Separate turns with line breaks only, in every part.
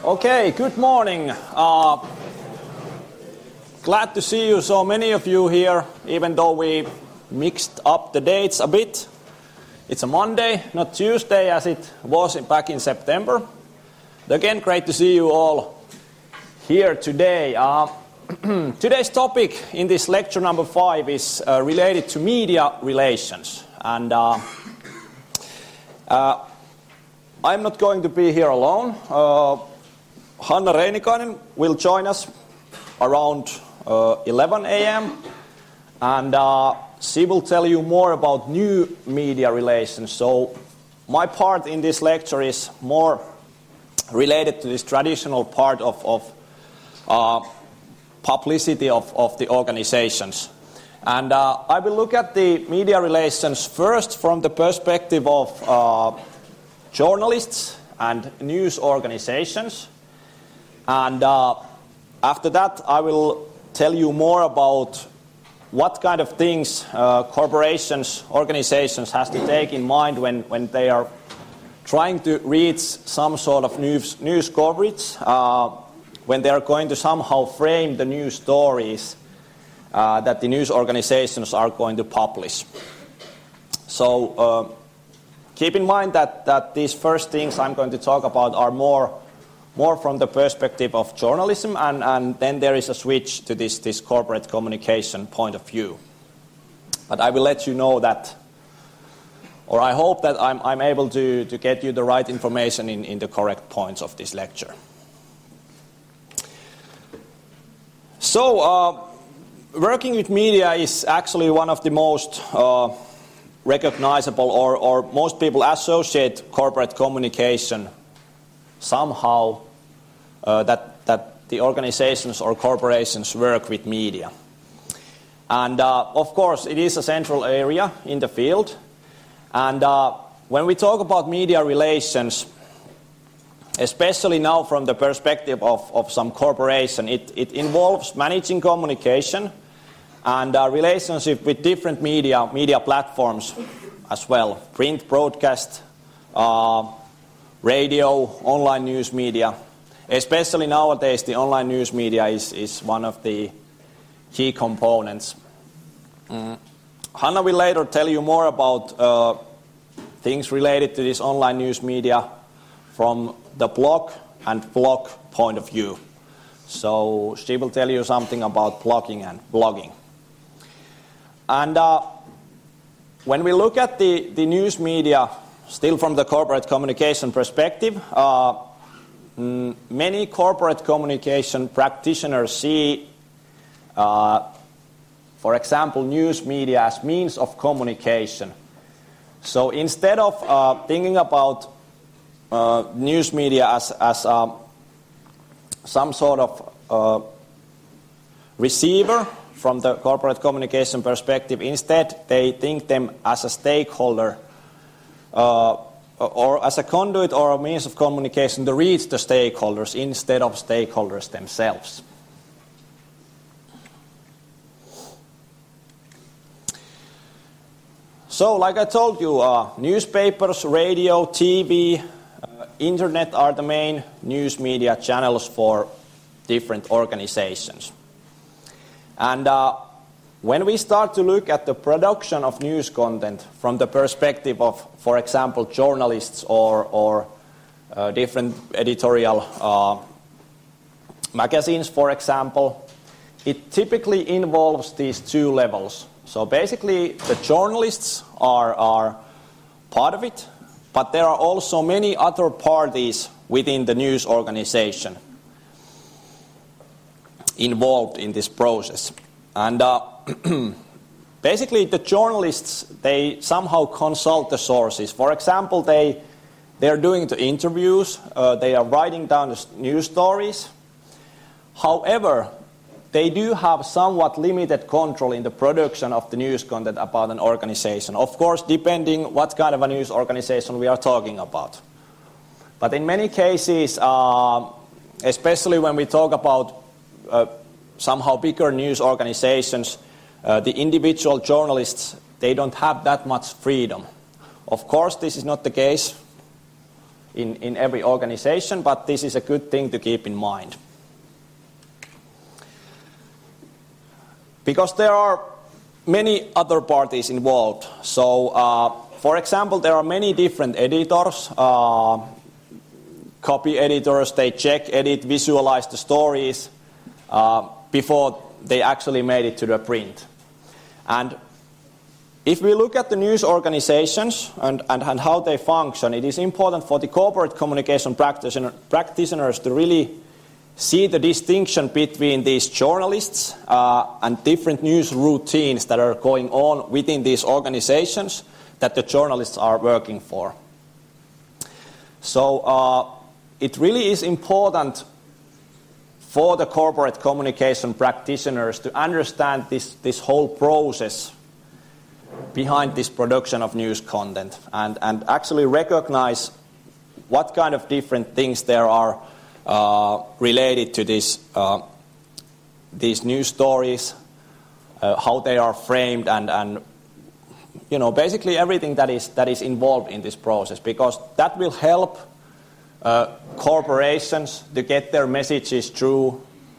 Okay, good morning. Glad to see you, so many of you here, even though we mixed up the dates a bit. It's a Monday, not Tuesday as it was back in September. Again, great to see you all here today. Today's topic in this lecture number 5 is related to media relations. And I'm not going to be here alone. Hanna Reinikainen will join us around 11 a.m. and she will tell you more about new media relations. So my part in this lecture is more related to this traditional part of publicity of the organizations. And I will look at the media relations first from the perspective of journalists and news organizations. And after that, I will tell you more about what kind of things corporations, organizations has to take in mind when they are trying to reach some sort of news coverage, when they are going to somehow frame the news stories that the news organizations are going to publish. So keep in mind that these first things I'm going to talk about are more from the perspective of journalism, and then there is a switch to this corporate communication point of view. But I will let you know that, or I hope that I'm able to get you the right information in the correct points of this lecture. So, working with media is actually one of the most recognizable, or most people associate corporate communication somehow that the organizations or corporations work with media. And of course, it is a central area in the field. And when we talk about media relations, especially now from the perspective of some corporation, it involves managing communication and relationship with different media platforms as well. Print, broadcast, radio, online news media. Especially nowadays, the online news media is one of the key components. Hanna will later tell you more about things related to this online news media from the blog and vlog point of view. So she will tell you something about blogging and blogging. And when we look at the news media, still from the corporate communication perspective, many corporate communication practitioners see, for example, news media as means of communication. So instead of thinking about news media as some sort of receiver from the corporate communication perspective, instead they think them as a stakeholder or as a conduit or a means of communication to reach the stakeholders instead of stakeholders themselves. So, like I told you, newspapers, radio, TV, internet are the main news media channels for different organizations. And when we start to look at the production of news content from the perspective of, for example, journalists or different editorial magazines, for example, it typically involves these two levels. So basically, the journalists are part of it, but there are also many other parties within the news organization involved in this process. And basically, the journalists, they somehow consult the sources. For example, they are doing the interviews, they are writing down the news stories. However, they do have somewhat limited control in the production of the news content about an organization. Of course, depending what kind of a news organization we are talking about. But in many cases, especially when we talk about somehow bigger news organizations, the individual journalists, they don't have that much freedom. Of course, this is not the case in every organization, but this is a good thing to keep in mind. Because there are many other parties involved. So, for example, there are many different editors, copy editors. They check, edit, visualize the stories before they actually made it to the print. And if we look at the news organizations and how they function, it is important for the corporate communication practitioners to really see the distinction between these journalists and different news routines that are going on within these organizations that the journalists are working for. So it really is important for the corporate communication practitioners to understand this whole process behind this production of news content and actually recognize what kind of different things there are related to these news stories, how they are framed, and basically everything that is involved in this process, because that will help corporations to get their messages through.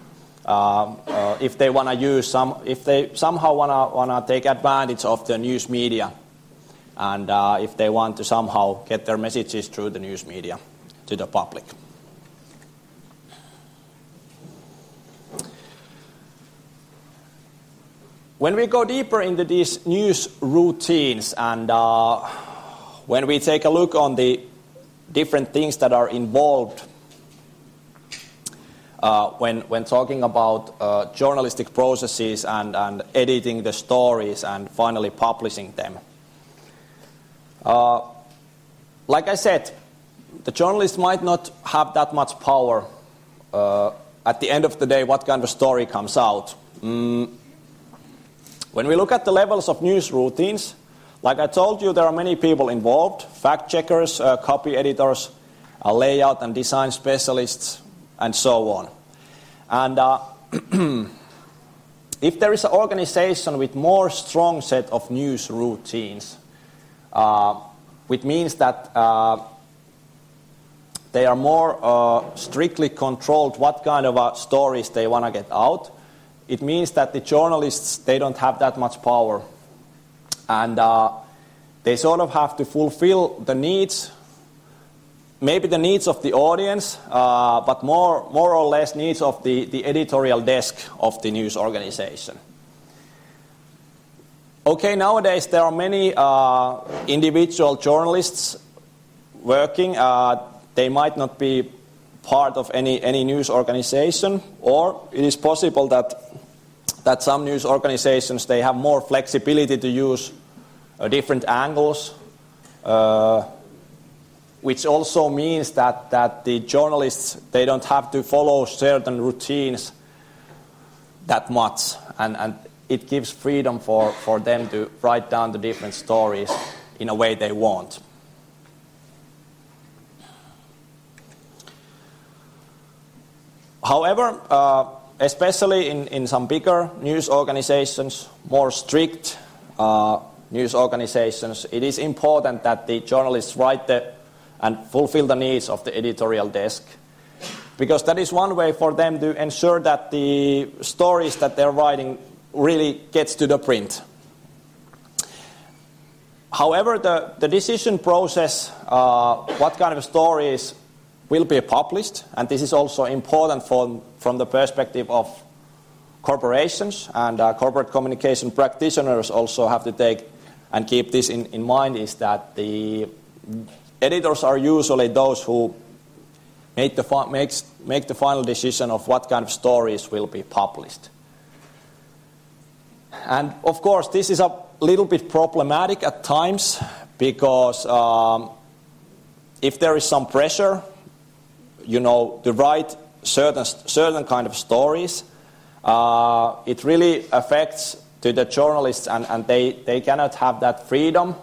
If they want to if they somehow want to take advantage of the news media, and if they want to somehow get their messages through the news media to the public. When we go deeper into these news routines and when we take a look on the different things that are involved when talking about journalistic processes and editing the stories and finally publishing them. Like I said, the journalist might not have that much power at the end of the day what kind of story comes out. When we look at the levels of news routines, like I told you, there are many people involved: fact checkers, copy editors, layout and design specialists, and so on. And if there is an organization with more strong set of news routines, which means that they are more strictly controlled what kind of stories they want to get out, it means that the journalists, they don't have that much power. And they sort of have to fulfill the needs, maybe the needs of the audience, but more or less needs of the editorial desk of the news organization. Okay, nowadays there are many individual journalists working. They might not be part of any news organization, or it is possible that some news organizations, they have more flexibility to use different angles, which also means that the journalists, they don't have to follow certain routines that much, and it gives freedom for them to write down the different stories in a way they want. However, especially in some bigger news organizations, more strict news organizations, it is important that the journalists write and fulfill the needs of the editorial desk, because that is one way for them to ensure that the stories that they're writing really gets to the print. However, the decision process, what kind of stories will be published, and this is also important from the perspective of corporations, and corporate communication practitioners also have to take and keep this in mind, is that the editors are usually those who make the final decision of what kind of stories will be published. And of course, this is a little bit problematic at times, because if there is some pressure, to write certain kind of stories, it really affects to the journalists, and they cannot have that freedom.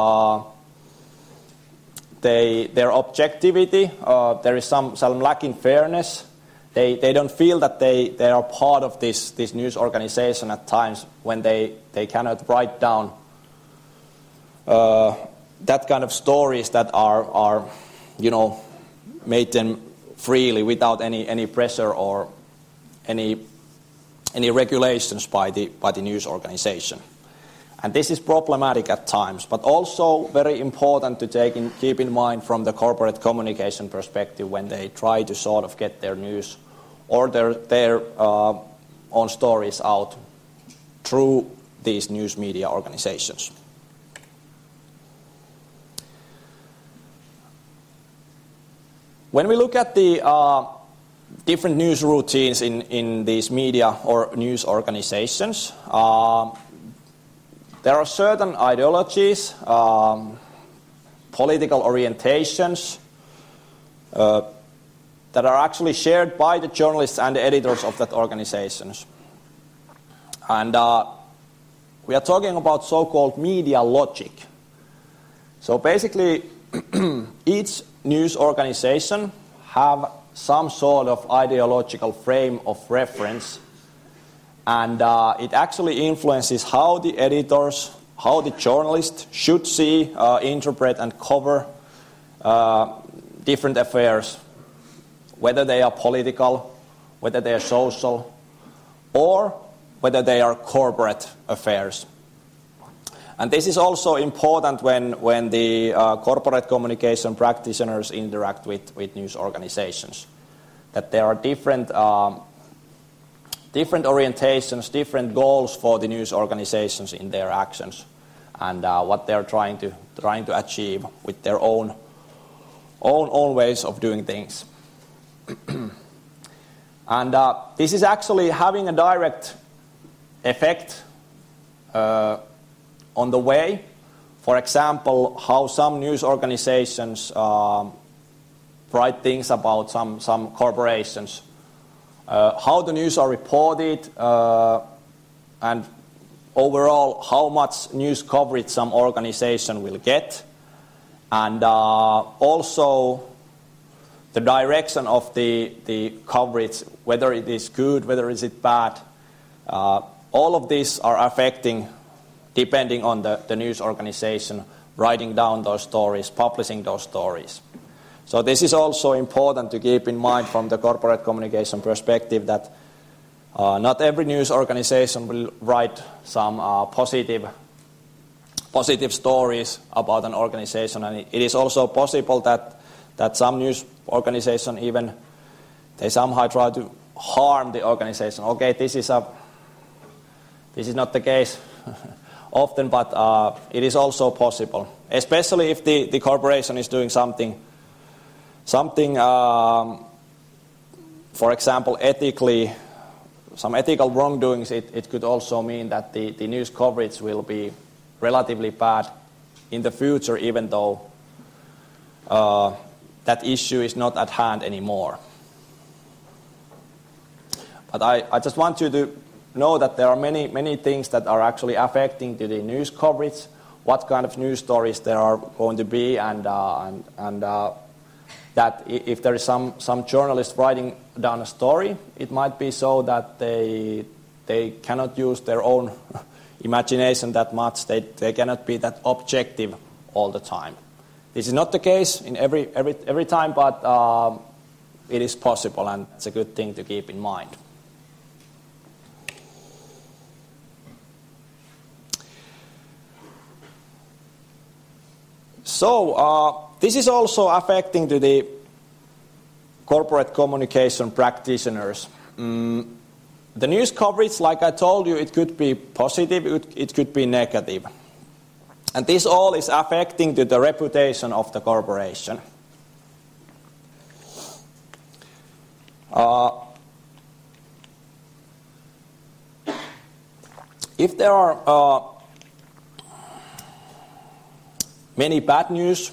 Their objectivity, there is some lack in fairness. They don't feel that they are part of this news organization at times when they cannot write down that kind of stories that are made them freely without any pressure or any regulations by the news organization. And this is problematic at times, but also very important to keep in mind from the corporate communication perspective when they try to sort of get their news or their own stories out through these news media organizations. When we look at the different news routines in these media or news organizations, there are certain ideologies, political orientations that are actually shared by the journalists and the editors of that organizations. And we are talking about so-called media logic. So basically, each news organization have some sort of ideological frame of reference, and it actually influences how the editors, how the journalists should see, interpret and cover different affairs, whether they are political, whether they are social, or whether they are corporate affairs. And this is also important when the corporate communication practitioners interact with news organizations, that there are different orientations, different goals for the news organizations in their actions, and what they are trying to achieve with their own ways of doing things. And this is actually having a direct effect on the way, for example, how some news organizations write things about some corporations, how the news are reported, and overall how much news coverage some organization will get, and also the direction of the coverage, whether it is good, whether it is bad. All of these are affecting, depending on the news organization, writing down those stories, publishing those stories. So this is also important to keep in mind from the corporate communication perspective, that not every news organization will write some positive stories about an organization, and it is also possible that some news organization they somehow try to harm the organization. Okay, this is not the case often, but it is also possible, especially if the corporation is doing something, for example, some ethical wrongdoings. It could also mean that the news coverage will be relatively bad in the future, even though that issue is not at hand anymore. But I just want you to know that there are many things that are actually affecting to the news coverage, what kind of news stories there are going to be, and that if there is some journalist writing down a story, it might be so that they cannot use their own imagination that much. They cannot be that objective all the time. This is not the case in every time, but it is possible, and it's a good thing to keep in mind. So this is also affecting to the corporate communication practitioners. The news coverage, like I told you, it could be positive, it could be negative. And this all is affecting to the reputation of the corporation. If there are many bad news,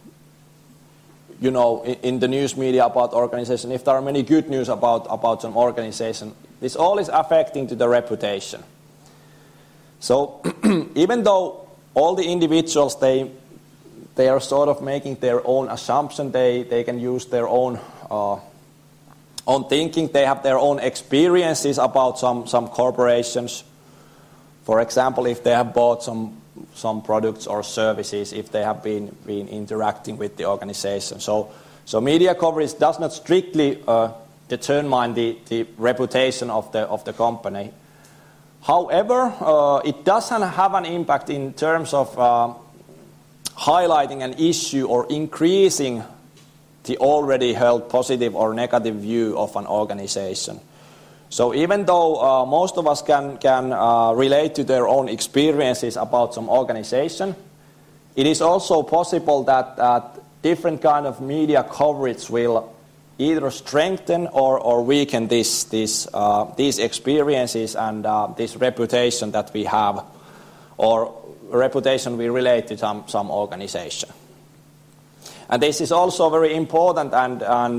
in the news media about organization, if there are many good news about some organization, this all is affecting to the reputation. So even though all the individuals, they are sort of making their own assumption, they can use their own thinking, they have their own experiences about some corporations. For example, if they have bought some some products or services if they have been interacting with the organization. So media coverage does not strictly determine the reputation of the company. However, it does have an impact in terms of highlighting an issue or increasing the already held positive or negative view of an organization. So even though most of us can relate to their own experiences about some organization, it is also possible that different kind of media coverage will either strengthen or weaken these experiences and this reputation that we have, or reputation we relate to some organization. And this is also very important, and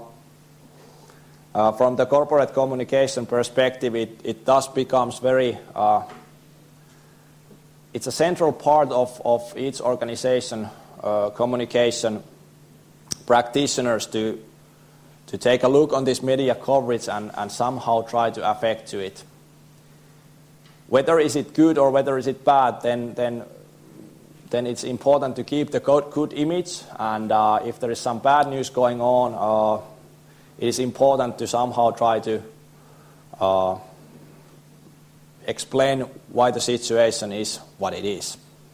from the corporate communication perspective, it thus becomes very, it's a central part of each organization communication practitioners to take a look on this media coverage and somehow try to affect to it. Whether is it good or whether is it bad, then it's important to keep the good image, and if there is some bad news going on, it is important to somehow try to explain why the situation is what it is.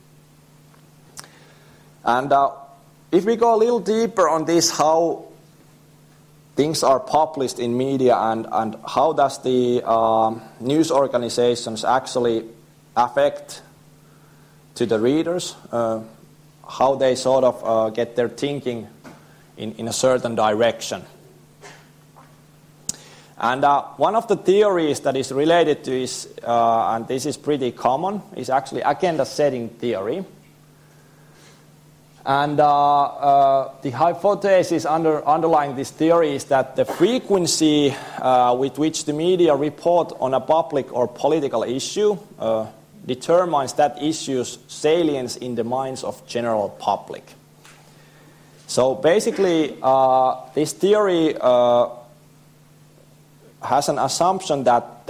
And if we go a little deeper on this, how things are published in media and how does the news organizations actually affect to the readers, how they sort of get their thinking in a certain direction. And one of the theories that is related to this, and this is pretty common, is actually agenda setting theory. And the hypothesis underlying this theory is that the frequency with which the media report on a public or political issue determines that issue's salience in the minds of general public. So basically, this theory has an assumption that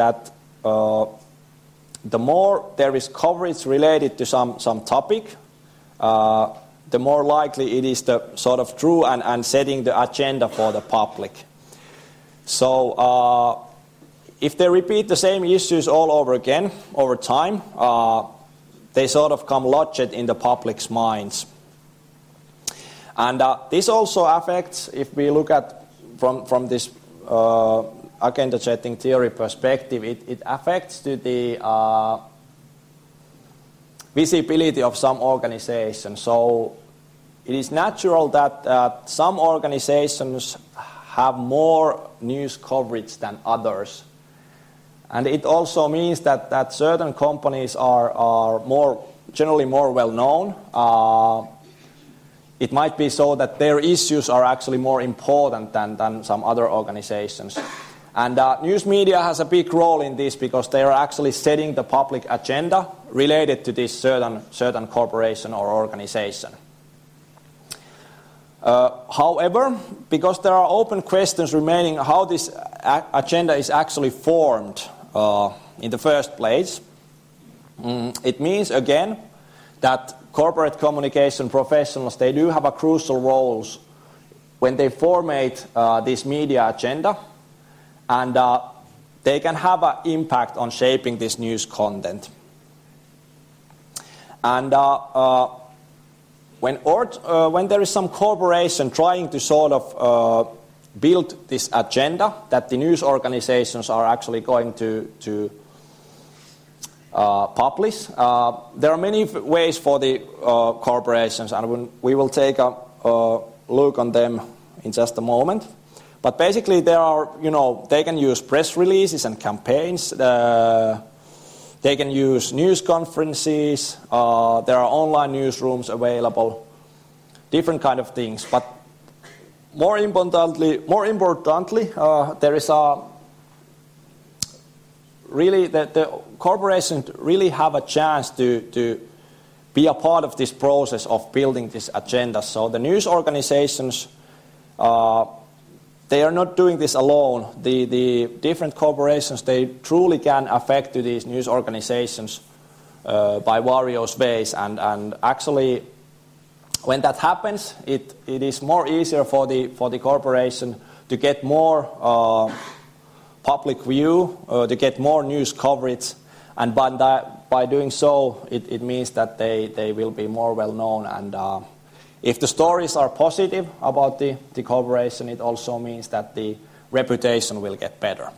the more there is coverage related to some topic, the more likely it is the sort of true and setting the agenda for the public. So if they repeat the same issues all over again over time, they sort of come lodged in the public's minds. And this also affects, if we look at from this agenda setting theory perspective, it affects to the visibility of some organizations. So it is natural that some organizations have more news coverage than others. And it also means that certain companies are generally more well known. It might be so that their issues are actually more important than some other organizations. And news media has a big role in this because they are actually setting the public agenda related to this certain corporation or organization. However, because there are open questions remaining how this agenda is actually formed in the first place, it means again that corporate communication professionals, they do have a crucial roles when they formulate this media agenda. And they can have an impact on shaping this news content. And when there is some corporation trying to sort of build this agenda that the news organizations are actually going to publish, there are many ways for the corporations, and we will take a look on them in just a moment. But basically, there are, they can use press releases and campaigns. They can use news conferences. There are online newsrooms available. Different kind of things. But more importantly, there is really the corporations really have a chance to be a part of this process of building this agenda. So the news organizations. They are not doing this alone. The different corporations, they truly can affect to these news organizations by various ways. And actually, when that happens, it is more easier for the corporation to get more public view, to get more news coverage, and by doing so, it means that they will be more well known. And if the stories are positive about the corporation, it also means that the reputation will get better.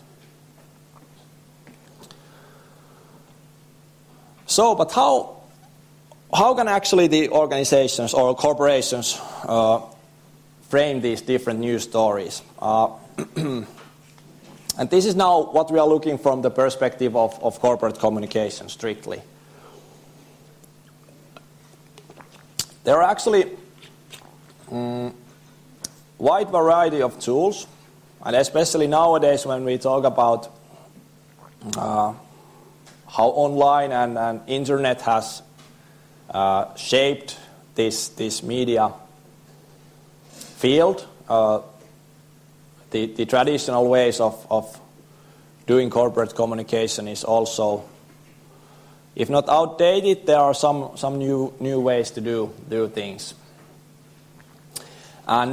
So, but how can actually the organizations or corporations frame these different news stories? And this is now what we are looking from the perspective of corporate communication strictly. There are actually wide variety of tools, and especially nowadays when we talk about how online and internet has shaped this media field. The traditional ways of doing corporate communication is also, if not outdated, there are some new ways to do things. And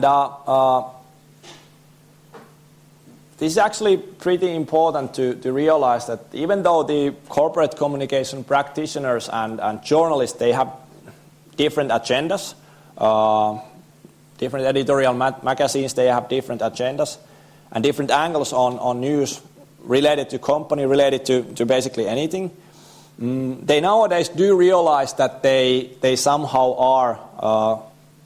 this is actually pretty important to realize that even though the corporate communication practitioners and journalists, they have different agendas, different editorial magazines, they have different agendas and different angles on news related to company, related to basically anything. They nowadays do realize that they somehow are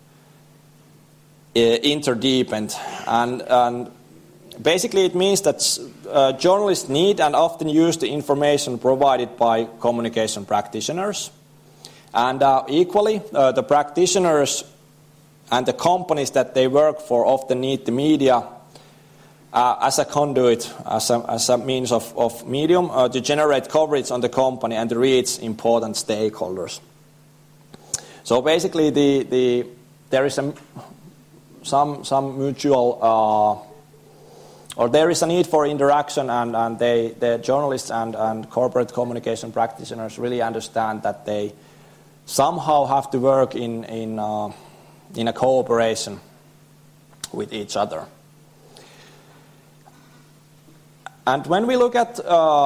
interdependent, and basically it means that journalists need and often use the information provided by communication practitioners, and equally the practitioners and the companies that they work for often need the media as a conduit, as a means of medium to generate coverage on the company and to reach important stakeholders. So basically, there is some mutual, or there is a need for interaction, and the journalists and corporate communication practitioners really understand that they somehow have to work in a cooperation with each other. And when we look at,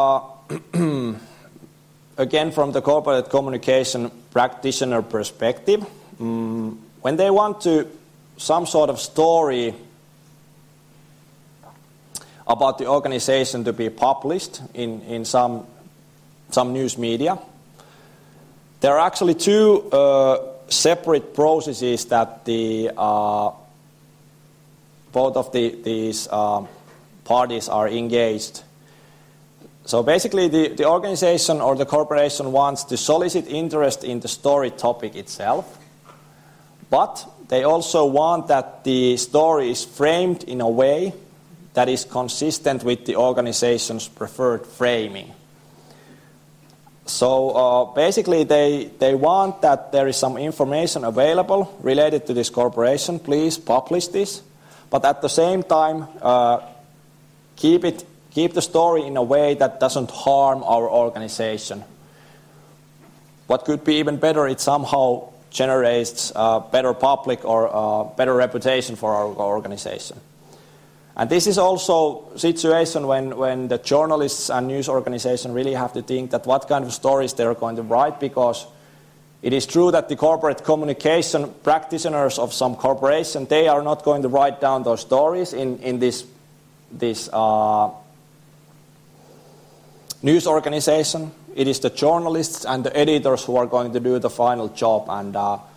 again from the corporate communication practitioner perspective, when they want to some sort of story about the organization to be published in some news media, there are actually two separate processes that both of these parties are engaged. So basically the organization or the corporation wants to solicit interest in the story topic itself, but they also want that the story is framed in a way that is consistent with the organization's preferred framing. So basically they want that there is some information available related to this corporation, please publish this, but at the same time keep the story in a way that doesn't harm our organization. What could be even better, it somehow generates better public or better reputation for our organization. And this is also a situation when the journalists and news organization really have to think that what kind of stories they're going to write, because it is true that the corporate communication practitioners of some corporation, they are not going to write down those stories in this news organization. It is the journalists and the editors who are going to do the final job, and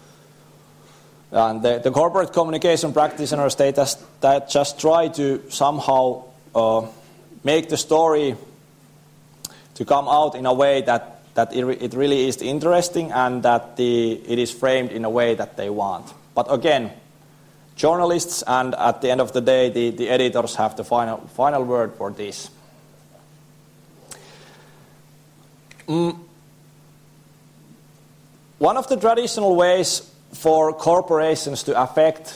the corporate communication practitioners, they just try to somehow make the story to come out in a way that it really is interesting and that it is framed in a way that they want. But again, journalists and at the end of the day, the editors have the final word for this. One of the traditional ways for corporations to affect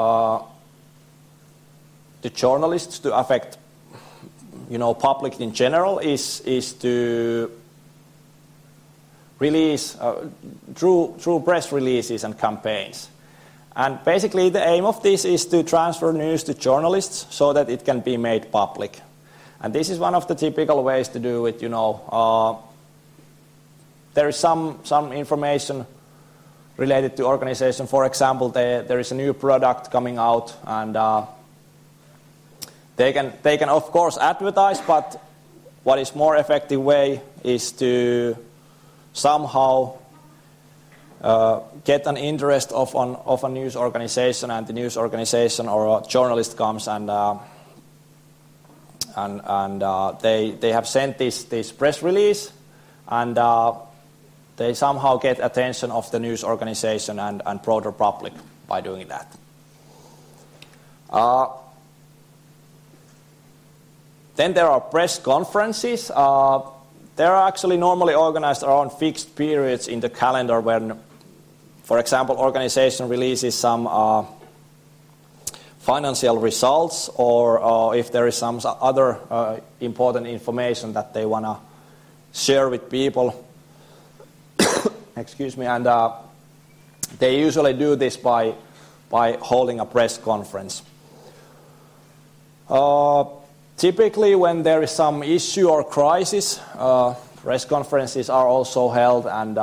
the journalists, to affect public in general, is to release through press releases and campaigns. And basically the aim of this is to transfer news to journalists so that it can be made public. And this is one of the typical ways to do it. There is some information related to organization. For example, there is a new product coming out, and they can of course advertise, but what is more effective way is to somehow get an interest of a news organization, and the news organization or a journalist comes and they have sent this press release, and they somehow get attention of the news organization and broader public by doing that. Then there are press conferences. They are actually normally organized around fixed periods in the calendar when, for example, organization releases some financial results, or if there is some other important information that they want to share with people. Excuse me, and they usually do this by holding a press conference. Typically, when there is some issue or crisis, press conferences are also held, and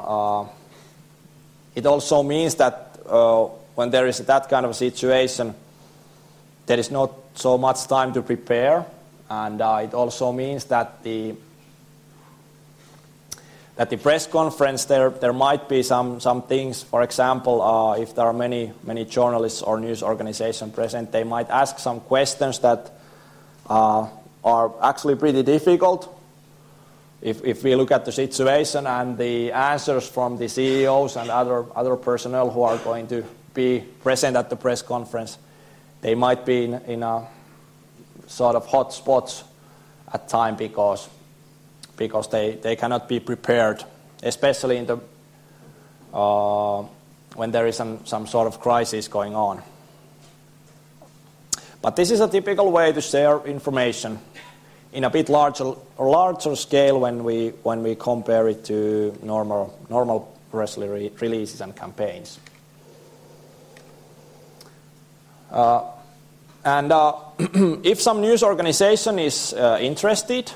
it also means that when there is that kind of a situation, there is not so much time to prepare, and it also means that the press conference, there might be some things. For example, if there are many journalists or news organizations present, they might ask some questions that are actually pretty difficult. If we look at the situation and the answers from the CEOs and other personnel who are going to be present at the press conference, they might be in a sort of hot spots at time because they cannot be prepared, especially in the when there is some sort of crisis going on. But this is a typical way to share information in a bit larger scale when we compare it to normal press releases and campaigns. And if some news organization is interested,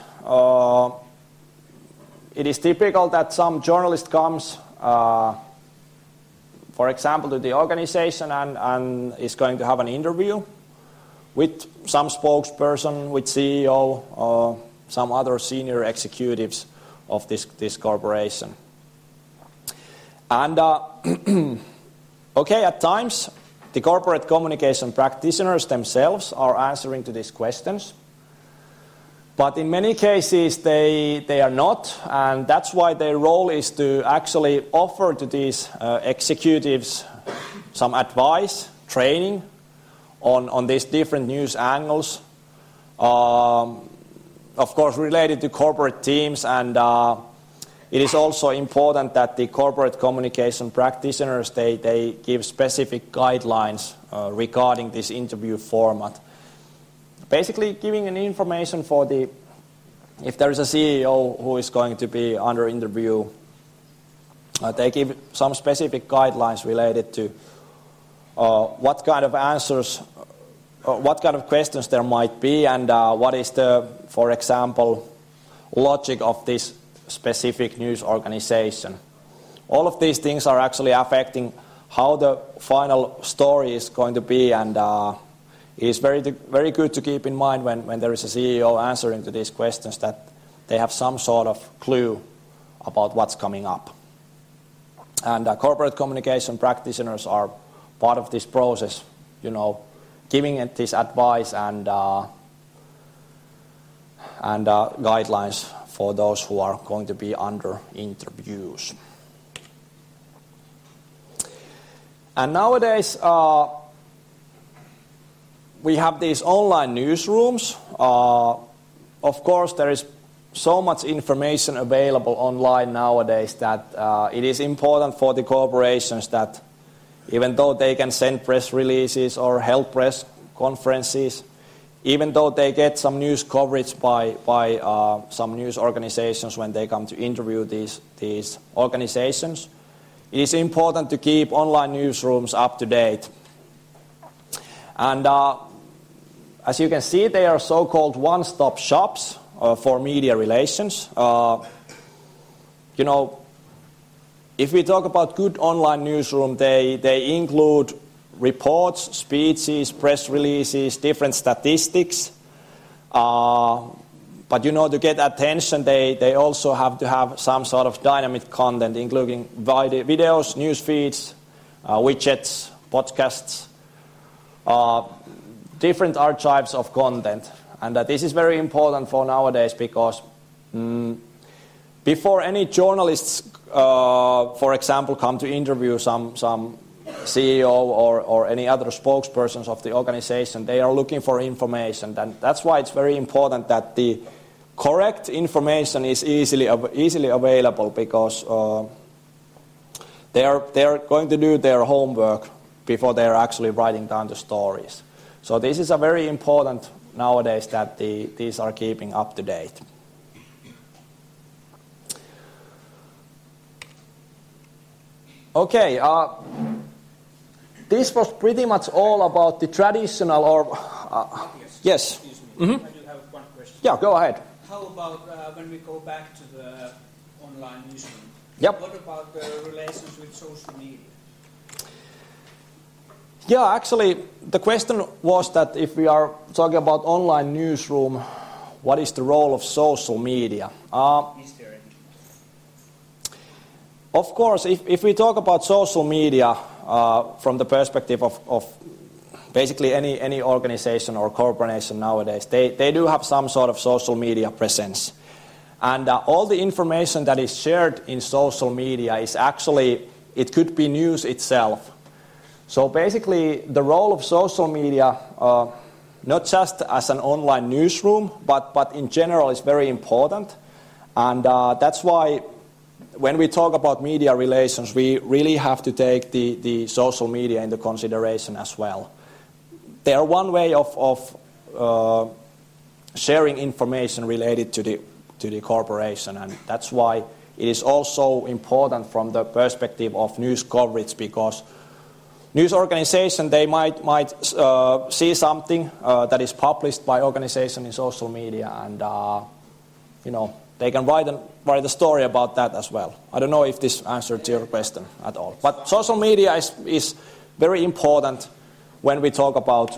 it is typical that some journalist comes, for example, to the organization and is going to have an interview with some spokesperson, with CEO, or some other senior executives of this corporation. And okay, at times the corporate communication practitioners themselves are answering to these questions. But in many cases they are not, and that's why their role is to actually offer to these executives some advice, training on these different news angles, of course related to corporate teams, and it is also important that the corporate communication practitioners, they give specific guidelines regarding this interview format. Basically giving an information for if there is a CEO who is going to be under interview, they give some specific guidelines related to what kind of answers, what kind of questions there might be, and what is the, for example, logic of this specific news organization. All of these things are actually affecting how the final story is going to be, and it is very good to keep in mind when there is a CEO answering to these questions that they have some sort of clue about what's coming up. And corporate communication practitioners are part of this process, giving it this advice and guidelines for those who are going to be under interviews. And nowadays, we have these online newsrooms. Of course, there is so much information available online nowadays that it is important for the corporations that even though they can send press releases or hold press conferences, even though they get some news coverage by some news organizations when they come to interview these organizations, it is important to keep online newsrooms up to date. And as you can see, they are so-called one-stop shops for media relations. If we talk about good online newsroom, they include reports, speeches, press releases, different statistics. But to get attention, they also have to have some sort of dynamic content, including videos, news feeds, widgets, podcasts, different archives of content. And this is very important for nowadays because before any journalists, for example, come to interview some CEO or any other spokespersons of the organization, they are looking for information. And that's why it's very important that the correct information is easily available, because they are going to do their homework before they are actually writing down the stories. So this is a very important nowadays that these are keeping up to date. Okay, this was pretty much all about the traditional or... yes.
Excuse me. Mm-hmm. I do have one question.
Yeah, go ahead.
How about when we go back to the online newsroom?
Yep.
What about the relations with social media?
Yeah, actually, the question was that if we are talking about online newsroom, what is the role of social media?
Is there any?
Of course, if we talk about social media from the perspective of basically any organization or corporation nowadays, they do have some sort of social media presence. And all the information that is shared in social media is actually, it could be news itself. So basically, the role of social media, not just as an online newsroom, but in general, is very important. And that's why when we talk about media relations, we really have to take the social media into consideration as well. They are one way of sharing information related to the corporation, and that's why it is also important from the perspective of news coverage, because news organization, they might see something that is published by organization in social media, and they can write a story about that as well. I don't know if this answered your question at all, but social media is very important when we talk about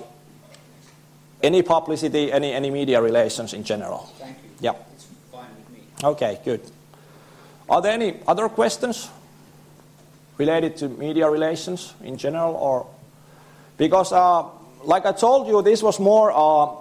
any publicity, any media relations in general.
Thank you.
Yeah.
It's fine with me.
Okay, good. Are there any other questions related to media relations in general, or because like I told you, this was more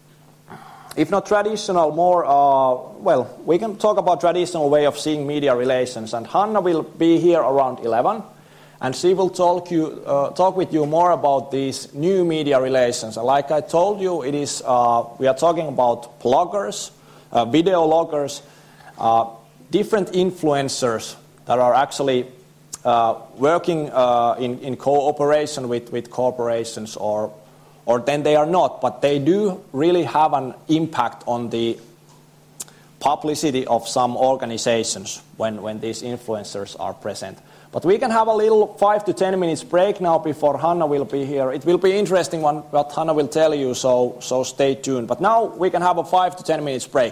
if not traditional, more we can talk about traditional way of seeing media relations, and Hanna will be here around 11, and she will talk with you more about these new media relations. And like I told you, it is we are talking about bloggers, video loggers, different influencers that are actually working in cooperation with corporations, or then they are not, but they do really have an impact on the publicity of some organizations when these influencers are present. But we can have a little 5 to 10 minutes break now before Hanna will be here. It will be interesting what Hanna will tell you, so stay tuned. But now we can have a 5 to 10 minutes break.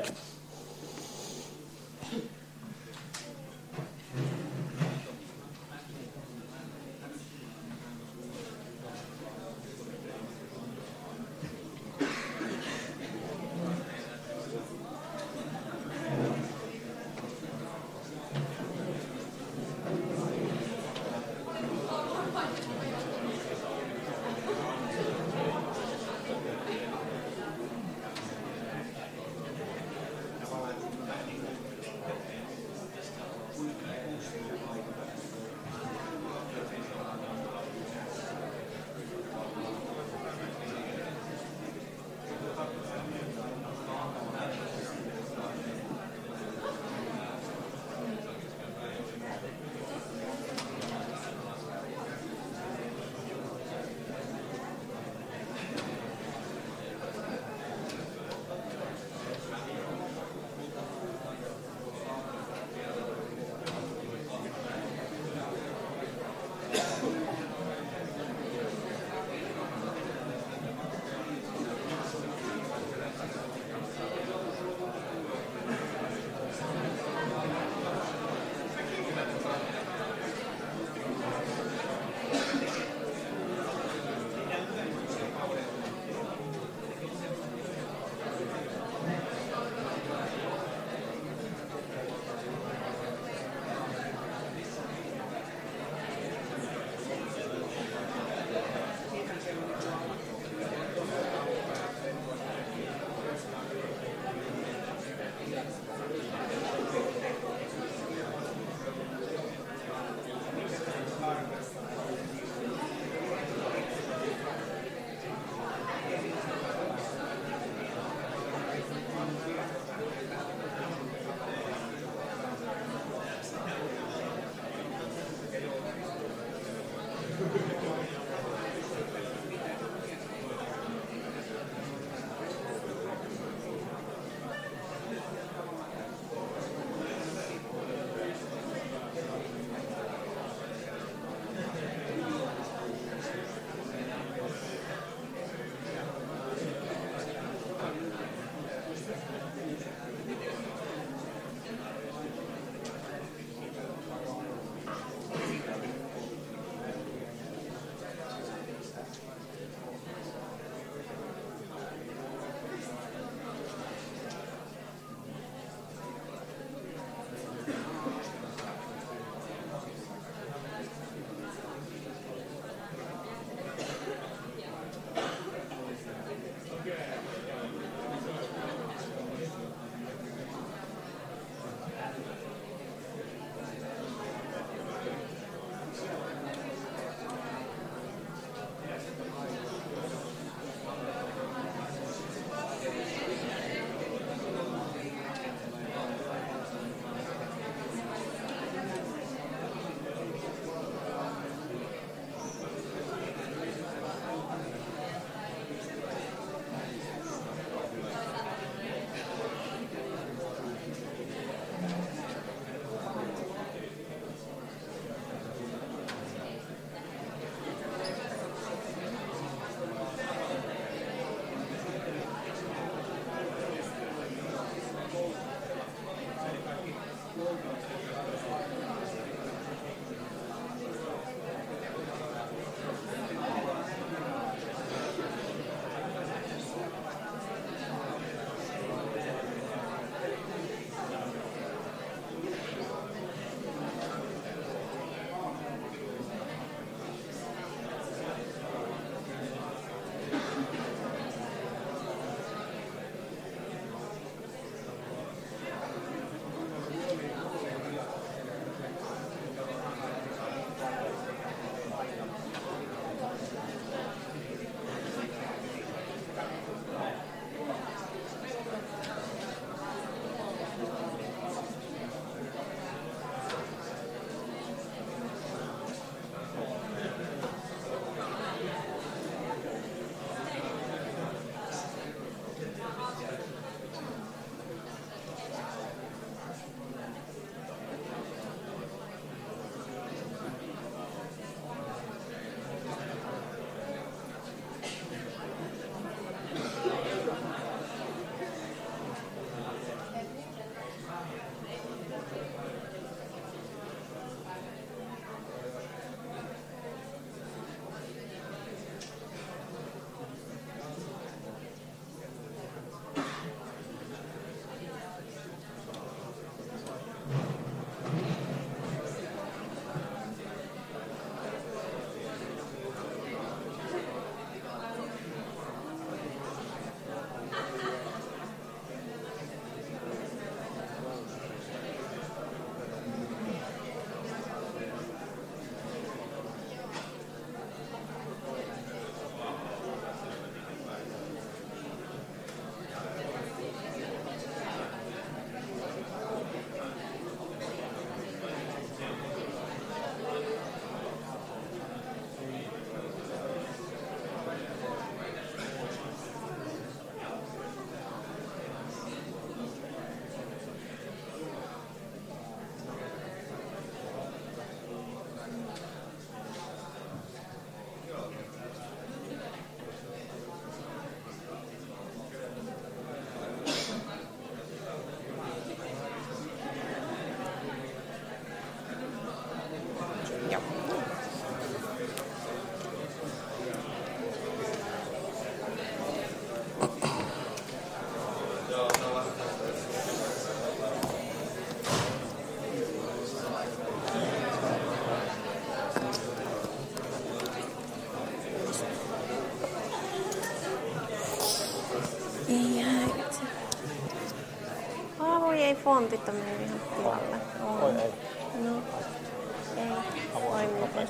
fontit on mennyt ihan pilalle.
Oi ei.
No, ei. Oi miten.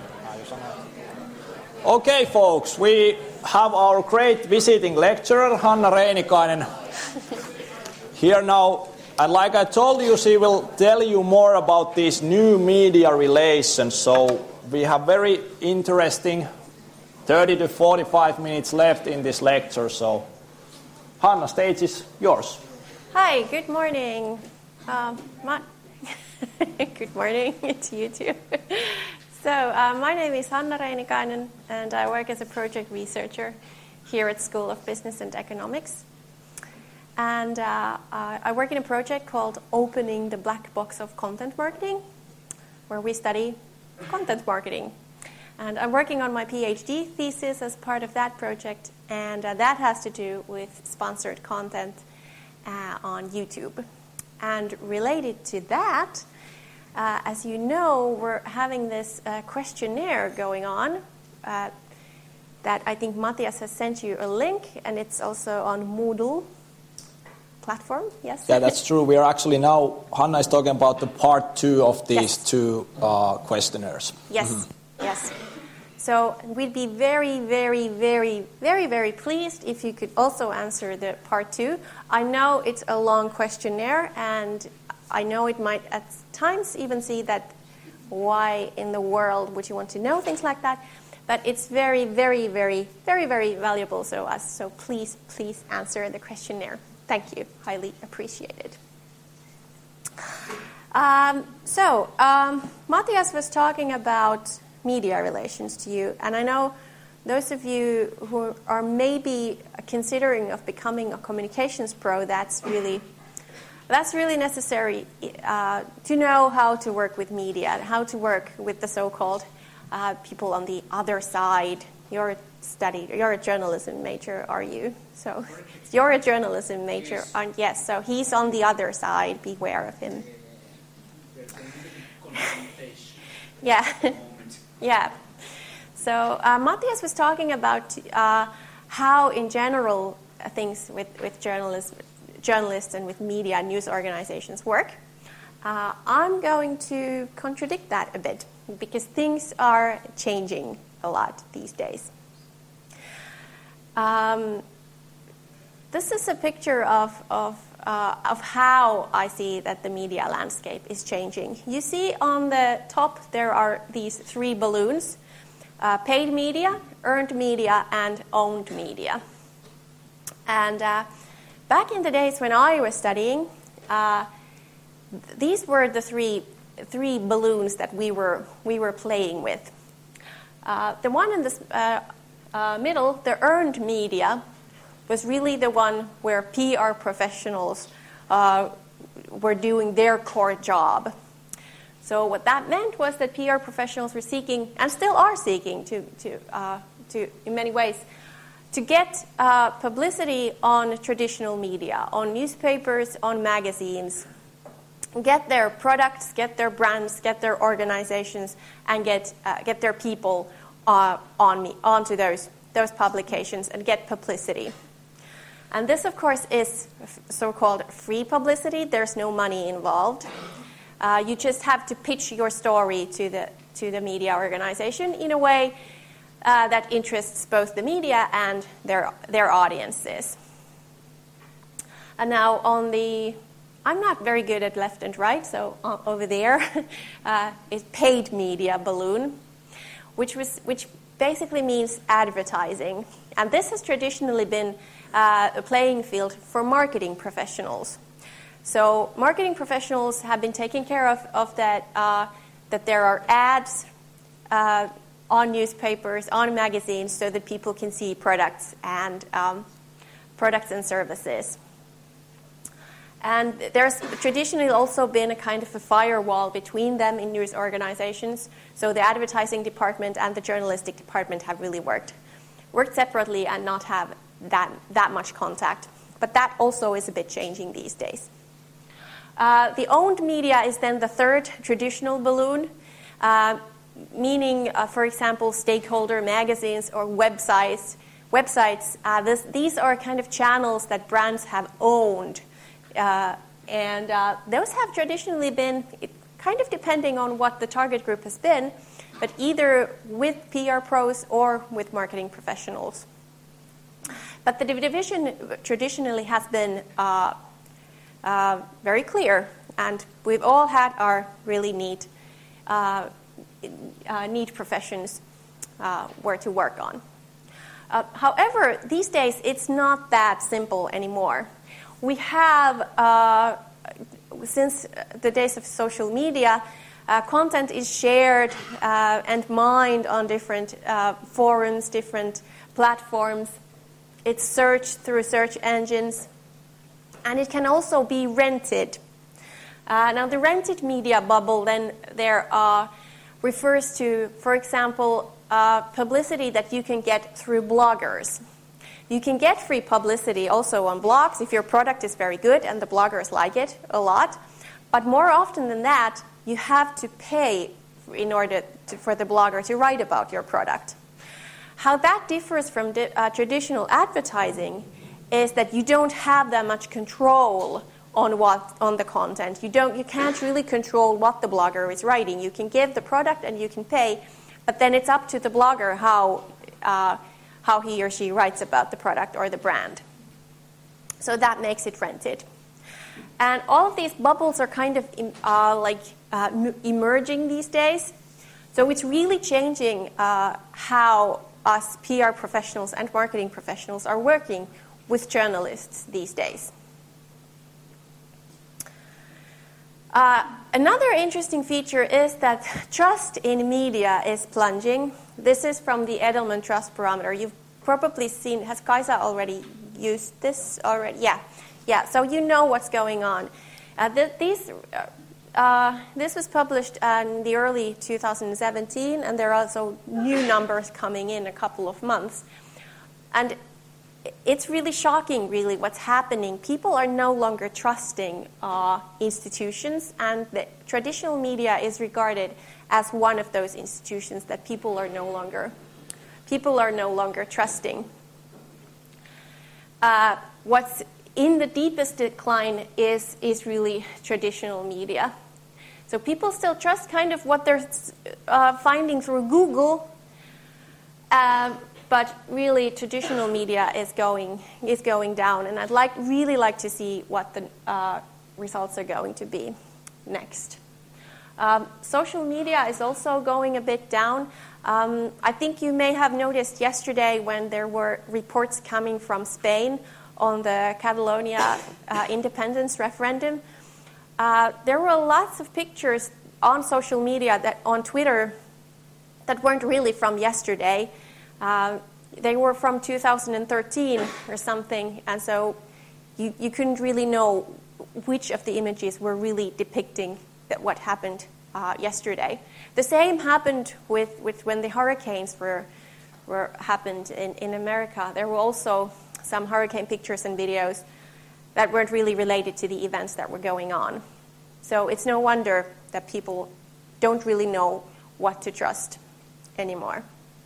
Okay, folks, we have our great visiting lecturer, Hanna Reinikainen, here now. And like I told you, she will tell you more about these new media relations. So we have very interesting 30 to 45 minutes left in this lecture. So Hanna, stage is yours.
Hi, good morning. Good morning to you too. So my name is Hanna Reinikainen, and I work as a project researcher here at School of Business and Economics. And I work in a project called Opening the Black Box of Content Marketing, where we study content marketing. And I'm working on my PhD thesis as part of that project, and that has to do with sponsored content on YouTube. And related to that, as you know, we're having this questionnaire going on that I think Matthias has sent you a link, and it's also on Moodle platform, yes?
Yeah, that's true. We are actually now, Hanna is talking about the part 2 of these two questionnaires.
Yes, yes. So we'd be very, very, very, very, very pleased if you could also answer the part 2. I know it's a long questionnaire, and I know it might at times even see that why in the world would you want to know things like that, but it's very, very, very, very, very valuable to us. So please, please answer the questionnaire. Thank you. Highly appreciated. Matthias was talking about media relations to you, and I know those of you who are maybe considering of becoming a communications pro, that's really necessary to know how to work with media, how to work with the so-called people on the other side. You're a journalism major, are you? So you're a journalism major, yes. So he's on the other side. Beware of him. Yeah, yeah. So Matthias was talking about how, in general, things with journalists and with media news organizations work. I'm going to contradict that a bit because things are changing a lot these days. This is a picture of how I see that the media landscape is changing. You see on the top there are these 3 balloons: paid media, earned media, and owned media. And back in the days when I was studying, these were the three balloons that we were playing with. The one in the middle, the earned media, was really the one where PR professionals were doing their core job. So what that meant was that PR professionals were seeking, and still are seeking, to in many ways, to get publicity on traditional media, on newspapers, on magazines, get their products, get their brands, get their organizations, and get their people onto those publications and get publicity. And this, of course, is so-called free publicity. There's no money involved. You just have to pitch your story to the media organization in a way that interests both the media and their audiences. And now I'm not very good at left and right, so over there is paid media balloon, which basically means advertising. And this has traditionally been a playing field for marketing professionals. So marketing professionals have been taking care of that, that there are ads on newspapers, on magazines, so that people can see products and services. And there's traditionally also been a kind of a firewall between them in news organizations. So the advertising department and the journalistic department have really worked separately and not have that much contact. But that also is a bit changing these days. The owned media is then the third traditional balloon, meaning, for example, stakeholder magazines or websites. These are kind of channels that brands have owned And those have traditionally been, kind of depending on what the target group has been, but either with PR pros or with marketing professionals. But the division traditionally has been very clear, and we've all had our really neat professions where to work on. However, these days it's not that simple anymore. We have, since the days of social media, content is shared and mined on different forums, different platforms. It's searched through search engines, and it can also be rented. Now, the rented media bubble then there refers to, for example, publicity that you can get through bloggers. You can get free publicity also on blogs if your product is very good and the bloggers like it a lot. But more often than that, you have to pay in order for the blogger to write about your product. How that differs from traditional advertising is that you don't have that much control on the content. You can't really control what the blogger is writing. You can give the product and you can pay, but then it's up to the blogger how he or she writes about the product or the brand. So that makes it rented. And all of these bubbles are kind of emerging these days. So it's really changing how us PR professionals and marketing professionals are working with journalists these days. Another interesting feature is that trust in media is plunging. This is from the Edelman Trust Barometer. You've probably seen, has Kaisa already used this already? Yeah. So you know what's going on. This was published in the early 2017, and there are also new numbers coming in a couple of months. And it's really shocking, really, what's happening. People are no longer trusting institutions, and the traditional media is regarded as one of those institutions that people are no longer trusting. What's in the deepest decline is really traditional media. So people still trust kind of what they're finding through Google. But really, traditional media is going down, and I'd really like to see what the results are going to be next. Social media is also going a bit down. I think you may have noticed yesterday when there were reports coming from Spain on the Catalonia independence referendum. There were lots of pictures on social media, on Twitter, that weren't really from yesterday. They were from 2013 or something, and so you couldn't really know which of the images were really depicting what happened yesterday. The same happened with when the hurricanes were happened in America. There were also some hurricane pictures and videos that weren't really related to the events that were going on. So it's no wonder that people don't really know what to trust anymore.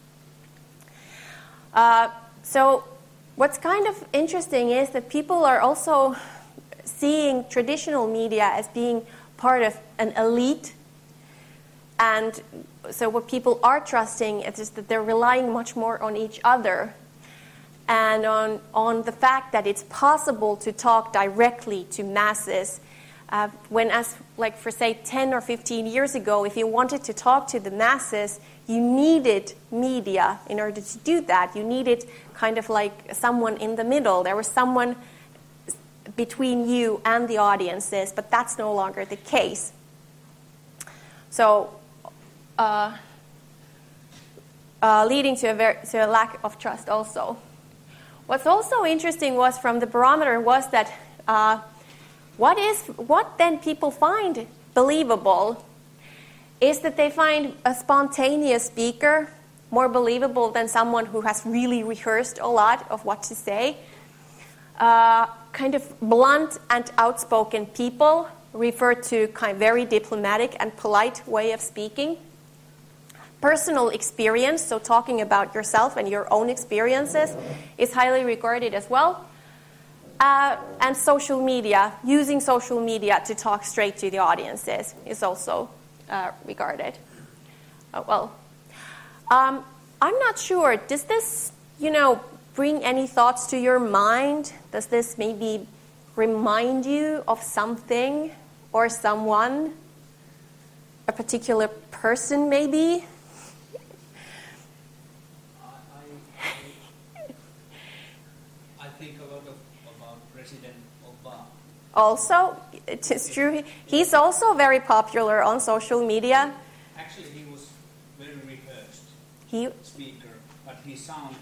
So what's kind of interesting is that people are also seeing traditional media as being part of an elite. And so what people are trusting is just that they're relying much more on each other and on the fact that it's possible to talk directly to masses. For say 10 or 15 years ago, if you wanted to talk to the masses, you needed media in order to do that. You needed kind of like someone in the middle. There was someone between you and the audiences, but that's no longer the case. So, leading to a lack of trust also. What's also interesting was from the barometer was that what then people find believable is that they find a spontaneous speaker more believable than someone who has really rehearsed a lot of what to say. Kind of blunt and outspoken people refer to kind of very diplomatic and polite way of speaking. Personal experience, so talking about yourself and your own experiences, is highly regarded as well. And social media, using social media to talk straight to the audiences is also regarded. I'm not sure. Does this, bring any thoughts to your mind? Does this maybe remind you of something or someone? A particular person, maybe?
I think a lot about President Obama.
Also, it's true. He's also very popular on social media.
Actually, he was very rehearsed speaker, but he sound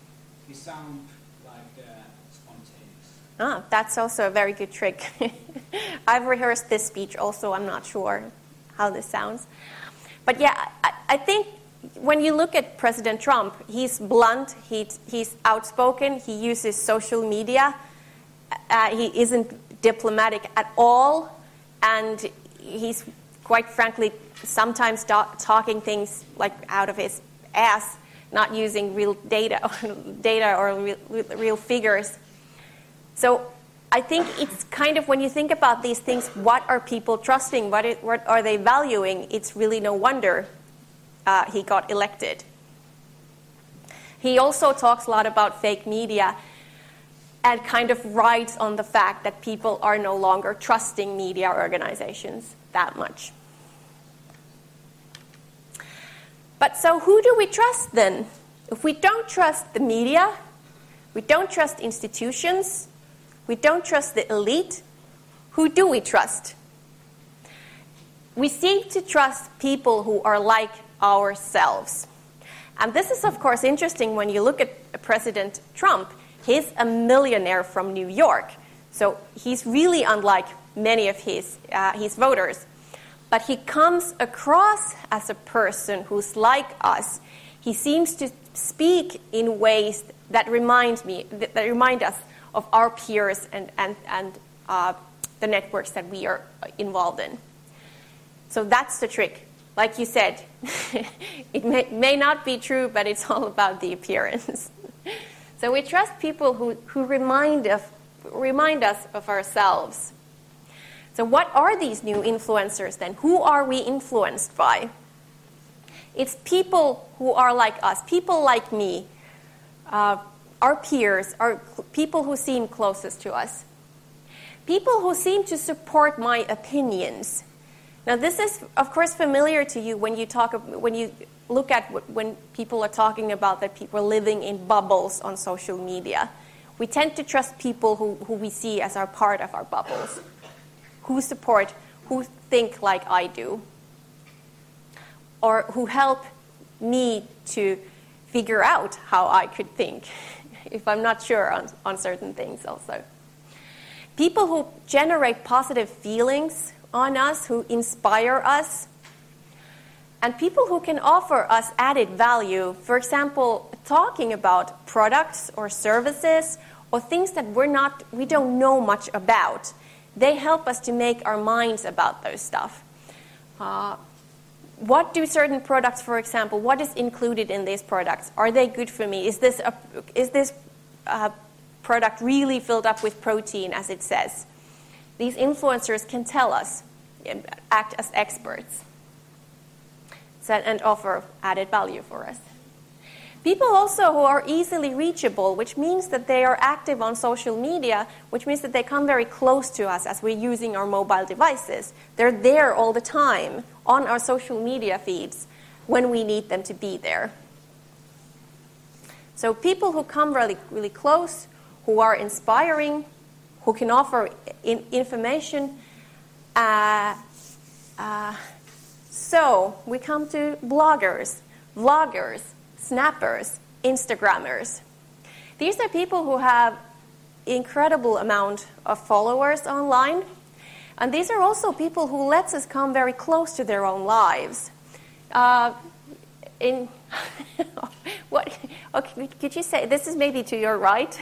like spontaneous.
That's also a very good trick. I've rehearsed this speech also. I'm not sure how this sounds. But yeah, I think when you look at President Trump, he's blunt, he's outspoken, he uses social media, he isn't diplomatic at all, and he's quite frankly sometimes talking things like out of his ass, not using real data or real figures. So I think it's kind of, when you think about these things, what are people trusting, what are they valuing, it's really no wonder he got elected. He also talks a lot about fake media and kind of rides on the fact that people are no longer trusting media organizations that much. But so who do we trust then? If we don't trust the media, we don't trust institutions, we don't trust the elite, who do we trust? We seem to trust people who are like ourselves. And this is, of course, interesting when you look at President Trump. He's a millionaire from New York, so he's really unlike many of his voters. But he comes across as a person who's like us. He seems to speak in ways that remind us of our peers and the networks that we are involved in. So that's the trick. Like you said, it may not be true, but it's all about the appearance. So we trust people who remind us of ourselves. So what are these new influencers then? Who are we influenced by? It's people who are like us, people like me, our peers, people who seem closest to us, people who seem to support my opinions. Now, this is, of course, familiar to you when you look at when people are talking about that people are living in bubbles on social media. We tend to trust people who we see as our part of our bubbles, who support, who think like I do, or who help me to figure out how I could think, if I'm not sure on certain things also. People who generate positive feelings on us, who inspire us, and people who can offer us added value. For example, talking about products or services or things that we don't know much about. They help us to make our minds about those stuff. What do certain products, for example, what is included in these products? Are they good for me? Is this product really filled up with protein, as it says? These influencers can tell us, act as experts, and offer added value for us. People also who are easily reachable, which means that they are active on social media, which means that they come very close to us as we're using our mobile devices. They're there all the time on our social media feeds when we need them to be there. So people who come really, really close, who are inspiring, who can offer information. So we come to bloggers, vloggers, snappers, Instagrammers. These are people who have incredible amount of followers online, and these are also people who lets us come very close to their own lives. What? Okay, could you say this is maybe to your right?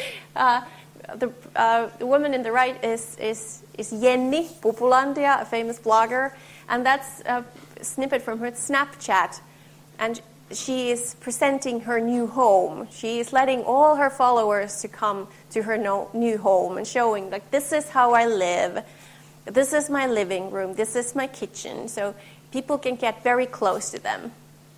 The woman in the right is Jenny Pupulantia, a famous blogger, and that's a snippet from her Snapchat. And she is presenting her new home. She is letting all her followers to come to her new home and showing, like, this is how I live. This is my living room. This is my kitchen. So people can get very close to them.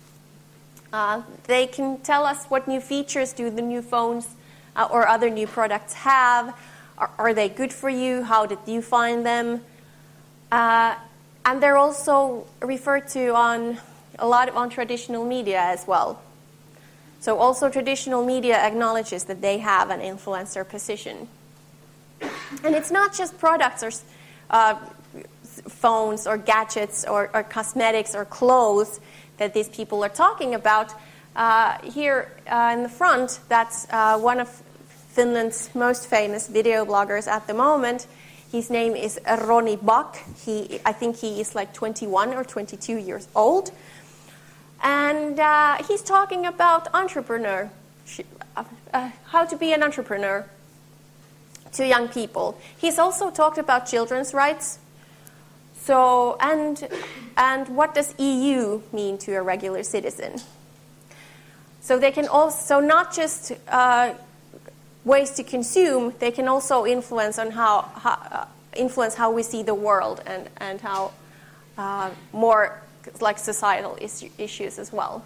They can tell us what new features do the new phones or other new products have. Are they good for you? How did you find them? And they're also referred to on a lot on traditional media as well. So also traditional media acknowledges that they have an influencer position. And it's not just products or phones or gadgets or cosmetics or clothes that these people are talking about. Here in the front, that's one of Finland's most famous video bloggers at the moment. His name is Roni Bak. I think he is like 21 or 22 years old. And he's talking about entrepreneur, how to be an entrepreneur to young people. He's also talked about children's rights. So, and what does EU mean to a regular citizen? So they can also not just ways to consume, they can also influence on how we see the world and how more like societal issues as well.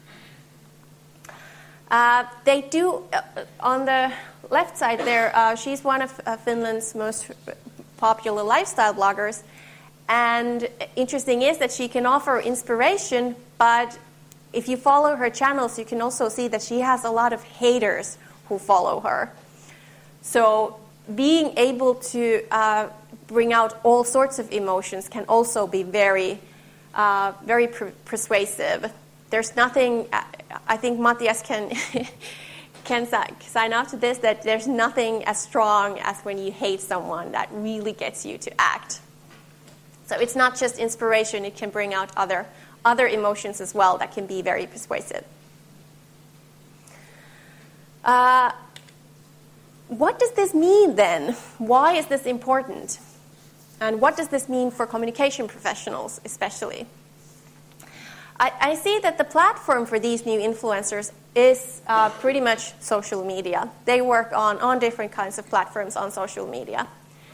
They do on the left side there. She's one of Finland's most popular lifestyle bloggers, and interesting is that she can offer inspiration. But if you follow her channels, you can also see that she has a lot of haters who follow her. So being able to bring out all sorts of emotions can also be very persuasive. There's nothing, I think Matthias can sign up to this, that there's nothing as strong as when you hate someone that really gets you to act. So it's not just inspiration, it can bring out other emotions as well that can be very persuasive. What does this mean then? Why is this important? And what does this mean for communication professionals especially? I see that the platform for these new influencers is pretty much social media. They work on different kinds of platforms on social media.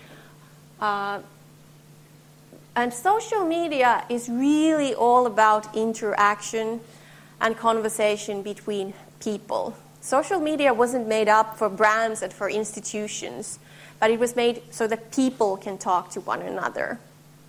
And social media is really all about interaction and conversation between people. Social media wasn't made up for brands and for institutions, but it was made so that people can talk to one another.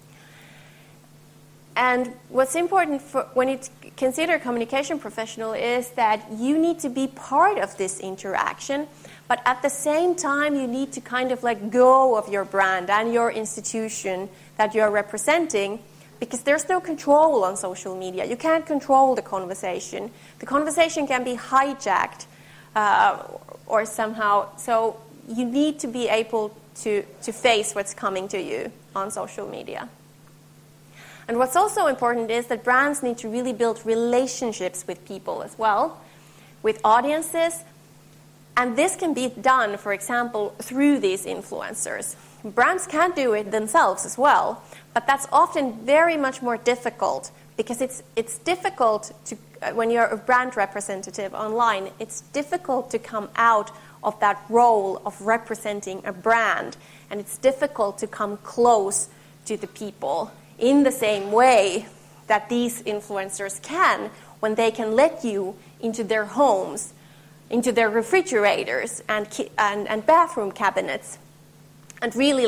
And what's important when you consider communication professional is that you need to be part of this interaction, but at the same time you need to kind of let go of your brand and your institution that you're representing, because there's no control on social media. You can't control the conversation. The conversation can be hijacked or somehow. So you need to be able to face what's coming to you on social media. And what's also important is that brands need to really build relationships with people as well, with audiences. And this can be done, for example, through these influencers. Brands can do it themselves as well, but that's often very much more difficult, because it's difficult to, when you're a brand representative online, it's difficult to come out of that role of representing a brand, and it's difficult to come close to the people in the same way that these influencers can, when they can let you into their homes, into their refrigerators and bathroom cabinets, and really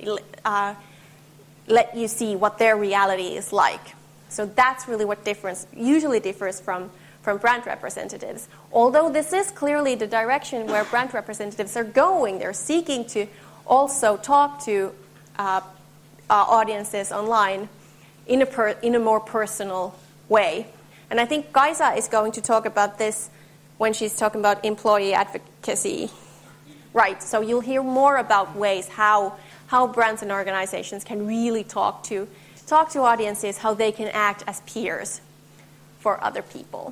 let you see what their reality is like. So that's really what usually differs from brand representatives. Although this is clearly the direction where brand representatives are going, they're seeking to also talk to audiences online in a more personal way. And I think Kaisa is going to talk about this when she's talking about employee advocacy. Right, so you'll hear more about ways how brands and organizations can really talk to audiences, how they can act as peers for other people.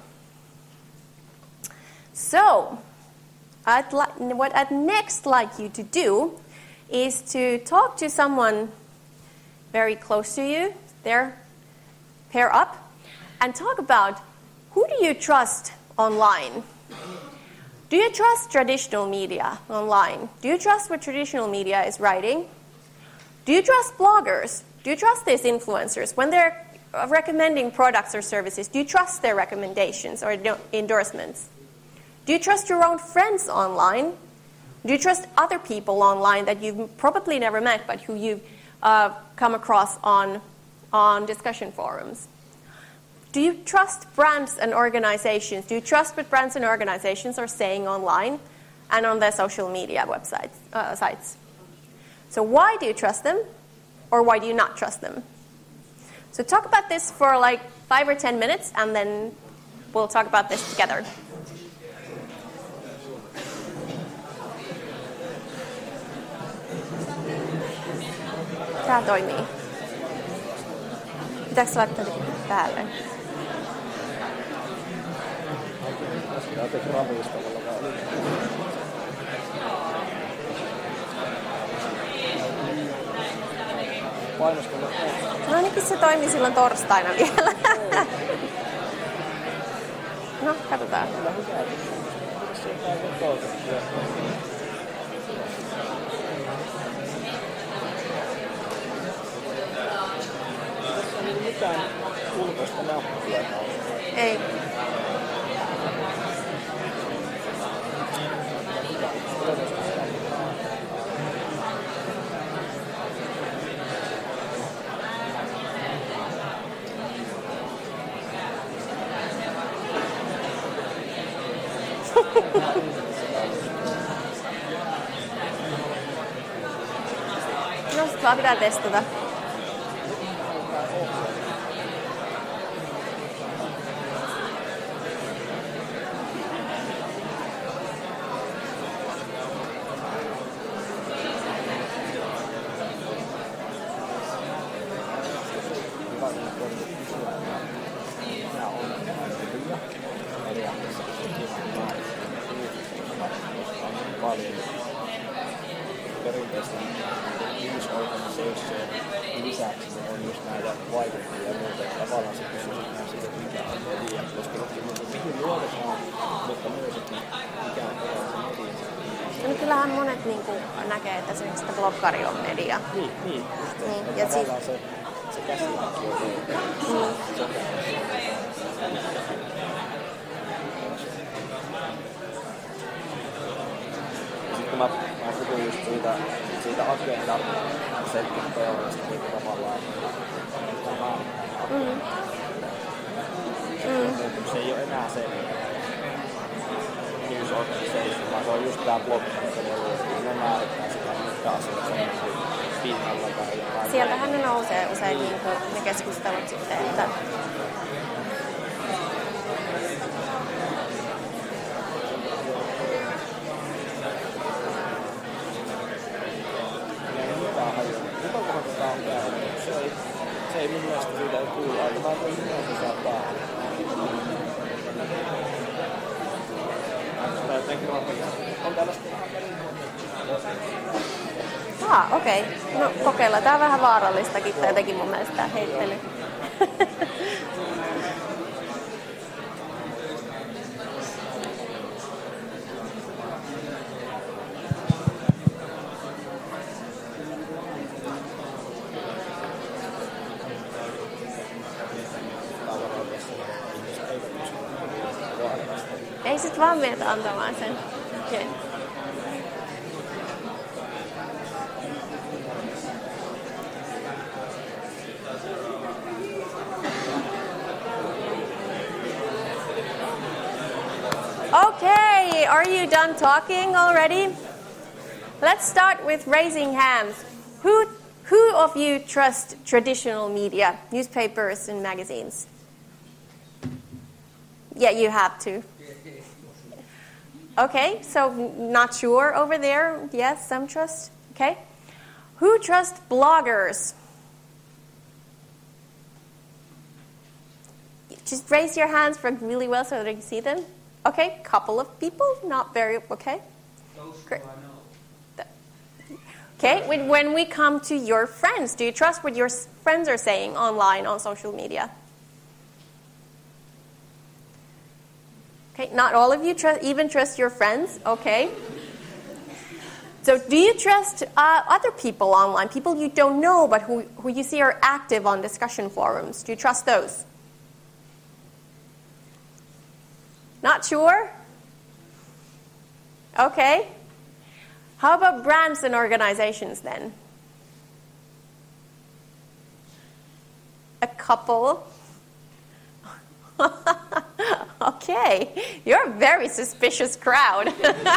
So, what I'd next like you to do is to talk to someone very close to you, there, pair up, and talk about Who do you trust online? Do you trust traditional media online? Do you trust what traditional media is writing? Do you trust bloggers? Do you trust these influencers? When they're recommending products or services, do you trust their recommendations or endorsements? Do you trust your own friends online? Do you trust other people online that you've probably never met but who you've come across on discussion forums? Do you trust brands and organizations? Do you trust what brands and organizations are saying online and on their social media websites, sites? So why do you trust them, or why do you not trust them? So talk about this for like 5 or 10 minutes, and then we'll talk about this together. Tää toimii. Pitääkö se laittaa päälle? No ainakin se toimi silloin torstaina vielä. No, katsotaan.
Mitään ulkoista nappia.
Ei. No, sit vaan pitää testata.
Perinteisesti news-organisaation lisäksi on just näitä vaikuttajia ja muuta. Tavallaan sitten kysytään siitä, että mikä on media, koska mihin luotetaan, mutta myös, että mikä on tavallaan se media.
No kyllähän monet niin kuin näkee, että esimerkiksi että bloggari on media.
Niin, just niin. Ja tavallaan se käsitekki on sitten mä puhun just siitä agendan settin teoriasta, niin tavallaan se ei ole enää se news organization, vaan se on just tää blog, ne määrittää sitä, mitkä asiat on pinnalla tai jotain.
Sieltähän ne nousee usein niin kuin ne keskustelut sitten, että
se ei mun mielestä siitä ei kuulu aina. Mä en voi ymmärrä sitä päälle. On tällaista.
okei. No kokeillaan. Tää on vähän vaarallistakin tää jotenkin mun mielestä tää heittely. Ei sit vaan meitä antamaan sen. Okay. Okay, are you done talking already? Let's start with raising hands. Who of you trust traditional media, newspapers and magazines? Yeah, you have to. Okay, so not sure over there. Yes, some trust. Okay. Who trusts bloggers? Just raise your hands for really well so that I can see them. Okay, couple of people, not very, okay. Great. Okay, when we come to your friends, do you trust what your friends are saying online on social media? Okay, not all of you even trust your friends. Okay. So do you trust other people online, people you don't know but who you see are active on discussion forums? Do you trust those? Not sure? Okay. How about brands and organizations then? A couple. Okay, you're a very suspicious crowd.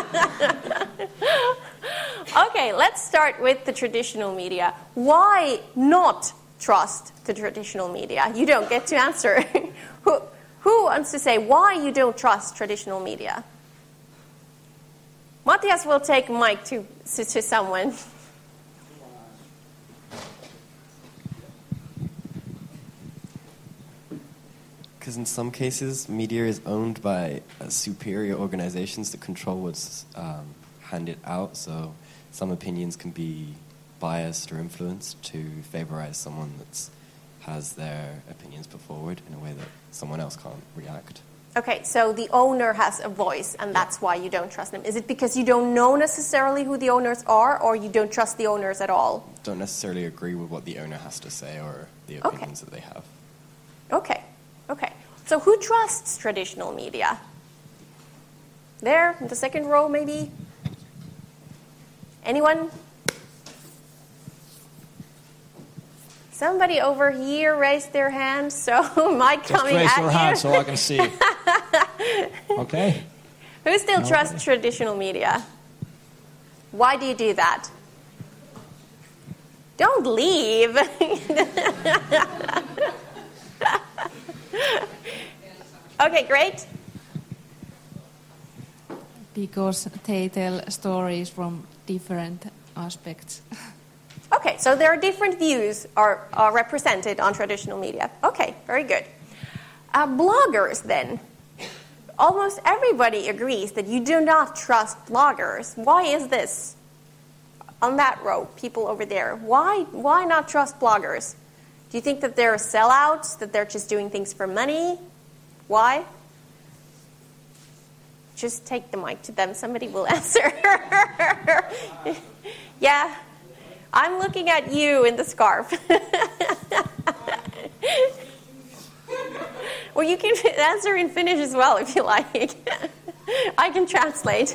Okay, let's start with the traditional media. Why not trust the traditional media? You don't get to answer. Who wants to say why you don't trust traditional media? Matthias will take mic to someone.
Because in some cases, media is owned by superior organizations that control what's handed out, so some opinions can be biased or influenced to favorize someone that has their opinions put forward in a way that someone else can't react.
Okay, so the owner has a voice, and that's why you don't trust them. Is it because you don't know necessarily who the owners are, or you don't trust the owners at all?
Don't necessarily agree with what the owner has to say or the opinions that they have.
Okay. So who trusts traditional media? There, in the second row, maybe? Anyone? Somebody over here raised their hand, so mic coming at you.
Just raise your hand so I can see. Okay.
Who still trusts traditional media? Why do you do that? Don't leave. Okay, great.
Because they tell stories from different aspects.
Okay, so there are different views are represented on traditional media. Okay, very good. Bloggers, then. Almost everybody agrees that you do not trust bloggers. Why is this? On that row, people over there. Why not trust bloggers? Do you think that they're sellouts, that they're just doing things for money? Why? Just take the mic to them. Somebody will answer. Yeah. I'm looking at you in the scarf. Well, you can answer in Finnish as well if you like. I can translate.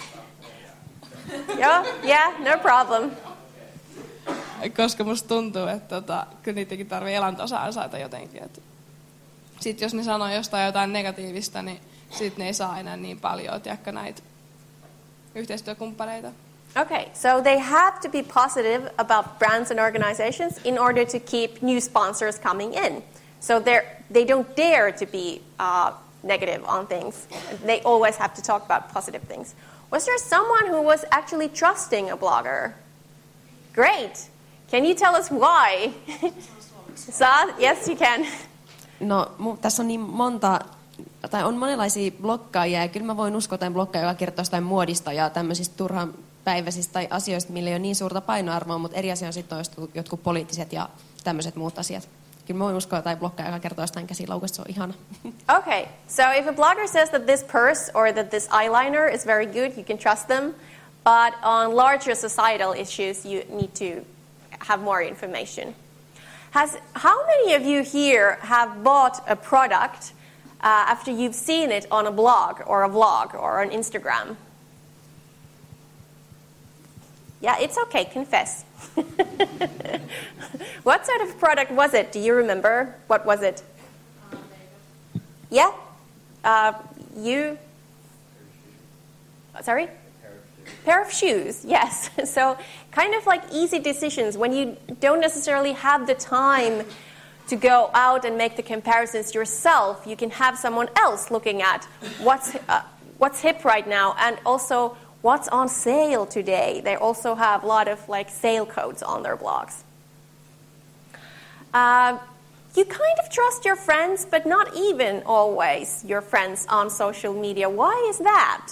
Yeah, no problem.
Koska musta tuntuu, että kyllä niitäkin tarvii elantonsa ansaita jotenkin. Sitten jos ne sanoo jostain jotain negatiivista, niin sitten ne ei saa enää niin paljon, tiedätkö, näitä yhteistyökumppaneita.
Okay, so they have to be positive about brands and organizations in order to keep new sponsors coming in. So they don't dare to be negative on things. They always have to talk about positive things. Was there someone who was actually trusting a blogger? Great. Can you tell us why? Saad? Yes, you can.
No, tässä on niin monta, tai on monenlaisia blokkaajia, ja kyllä mä voin uskoa tämän blokkaaja, joka kertoo jostain muodista ja tämmöisistä turhan päiväisistä tai asioista, millä ei ole niin suurta painoarvoa, mutta eri asia on sitten jotkut poliittiset ja tämmöiset muut asiat. Kyllä mä voin uskoa tai blokkaaja, joka kertoo jostain käsilaukasta, se on ihana.
Okay, so if a blogger says that this purse or that this eyeliner is very good, you can trust them, but on larger societal issues, you need to have more information. How many of you here have bought a product after you've seen it on a blog or a vlog or on Instagram? Yeah, it's okay, confess. What sort of product was it? Do you remember? What was it? Yeah? You? Sorry? Pair of shoes, yes. So kind of like easy decisions when you don't necessarily have the time to go out and make the comparisons yourself. You can have someone else looking at what's hip right now and also what's on sale today. They also have a lot of like sale codes on their blogs. You kind of trust your friends, but not even always your friends on social media. Why is that?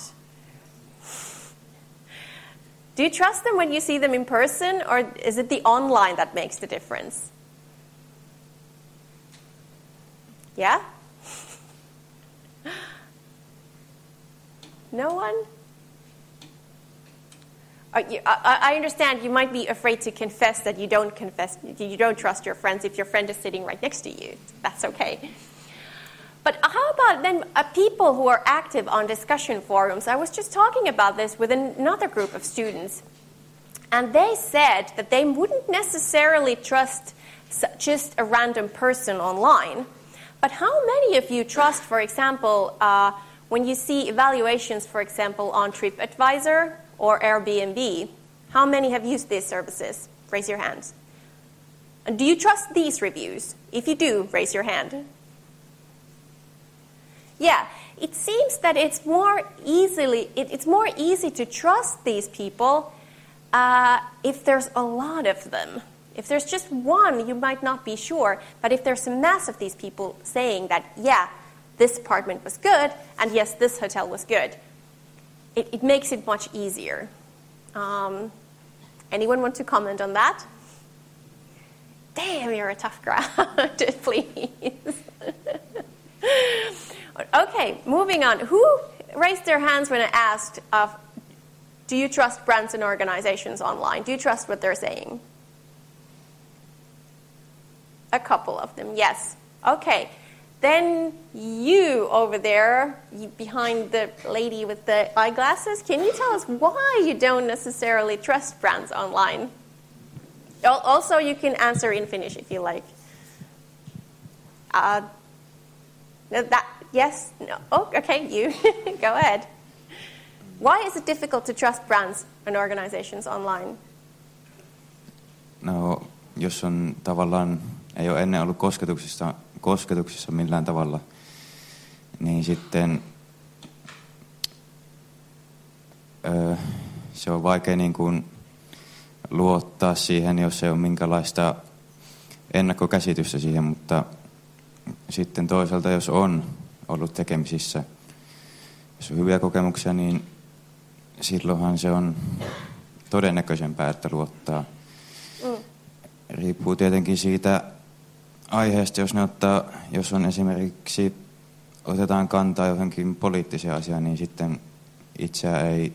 Do you trust them when you see them in person, or is it the online that makes the difference? Yeah? No one? I understand you might be afraid to confess that you don't trust your friends if your friend is sitting right next to you. That's okay. But how about then people who are active on discussion forums? I was just talking about this with another group of students, and they said that they wouldn't necessarily trust just a random person online. But how many of you trust, for example, when you see evaluations, for example, on TripAdvisor or Airbnb? How many have used these services? Raise your hands. And do you trust these reviews? If you do, raise your hand. Yeah, it seems that it's more easy to trust these people if there's a lot of them. If there's just one, you might not be sure. But if there's a mass of these people saying that, yeah, this apartment was good, and yes, this hotel was good, it makes it much easier. Anyone want to comment on that? Damn, you're a tough crowd, please. Okay, moving on. Who raised their hands when I asked, do you trust brands and organizations online? Do you trust what they're saying? A couple of them, yes. Okay. Then you over there, behind the lady with the eyeglasses, can you tell us why you don't necessarily trust brands online? Also, you can answer in Finnish if you like. Yes? No? Oh, okay, you. Go ahead. Why is it difficult to trust brands and organizations online?
No, jos on tavallaan, ei ole ennen ollut kosketuksissa millään tavalla, niin sitten se on vaikea niin kuin luottaa siihen, jos ei ole minkälaista ennakkokäsitystä siihen, mutta sitten toisaalta, jos on ollut tekemisissä, jos on hyviä kokemuksia, niin silloinhan se on todennäköisempää, että luottaa. Riippuu tietenkin siitä aiheesta, jos on esimerkiksi otetaan kantaa johonkin poliittiseen asiaan, niin sitten itseä ei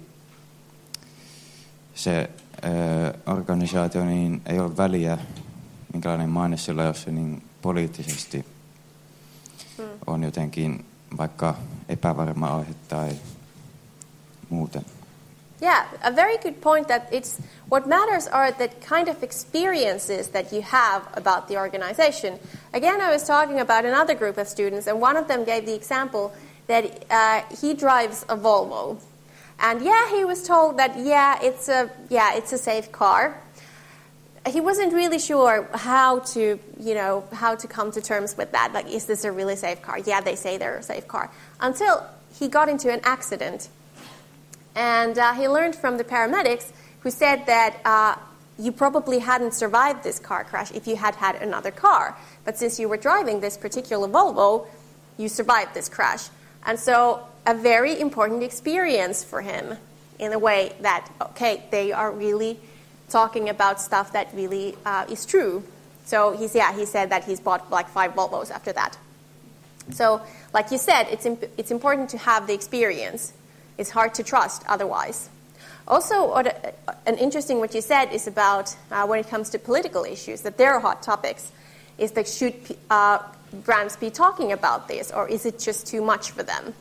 se organisaatio, niin ei ole väliä, minkälainen maine sillä, jos se niin poliittisesti on jotenkin vaikka epävarma aihe tai muuten.
Yeah, a very good point that what matters are the kind of experiences that you have about the organization. Again, I was talking about another group of students, and one of them gave the example that he drives a Volvo. And he was told that it's a safe car. He wasn't really sure how to come to terms with that. Like, is this a really safe car? Yeah, they say they're a safe car. Until he got into an accident. And he learned from the paramedics who said that you probably hadn't survived this car crash if you had had another car. But since you were driving this particular Volvo, you survived this crash. And so a very important experience for him in a way that, okay, they are really talking about stuff that really is true. So he said that he's bought like 5 Volvos after that. So like you said, it's important to have the experience. It's hard to trust otherwise. Also, an interesting what you said is about when it comes to political issues, that they're hot topics, is that should brands be talking about this, or is it just too much for them?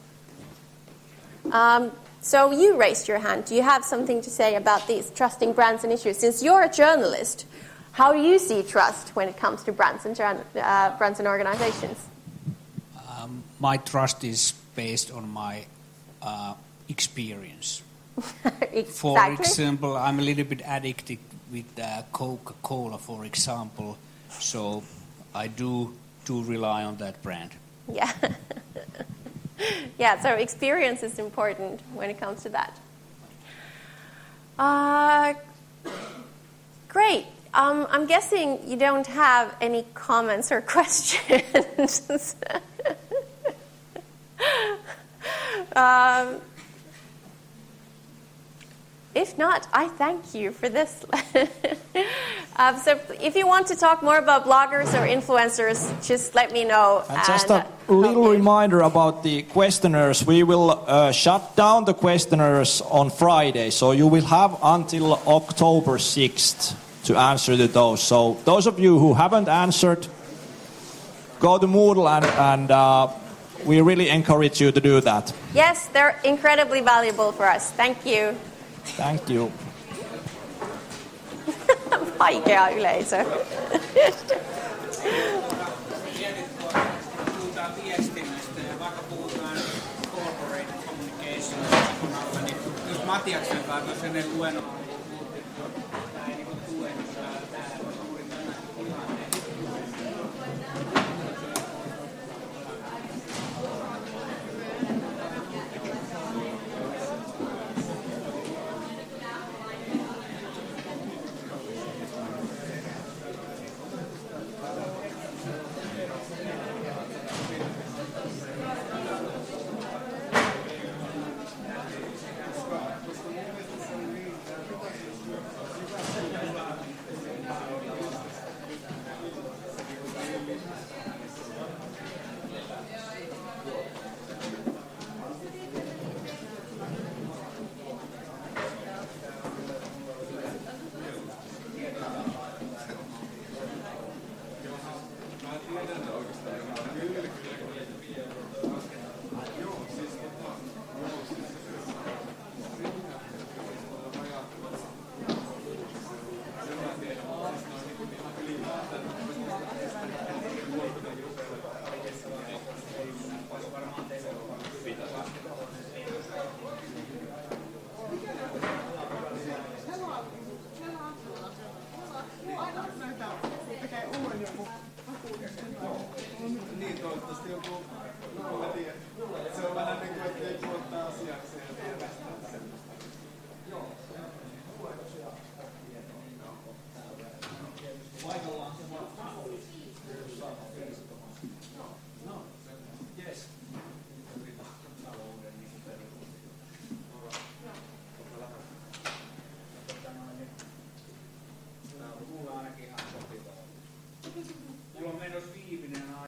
So you raised your hand. Do you have something to say about these trusting brands and issues? Since you're a journalist, how do you see trust when it comes to brands and organizations?
My trust is based on my experience.
Exactly.
For example, I'm a little bit addicted with Coca-Cola, for example, so I do rely on that brand.
Yeah. Yeah, so experience is important when it comes to that. Great. I'm guessing you don't have any comments or questions. If not, I thank you for this. So if you want to talk more about bloggers or influencers, just let me know.
And just a little reminder about the questionnaires. We will shut down the questionnaires on Friday, so you will have until October 6th to answer to those. So those of you who haven't answered, go to Moodle and we really encourage you to do that.
Yes, they're incredibly valuable for us. Thank you.
Thank you.
Vaikea yleisö.
Puhutaan viestinnästä ja vaikka puhutaan corporate communicationista, niin just Matiaksen kanssa, jos ennen luennolla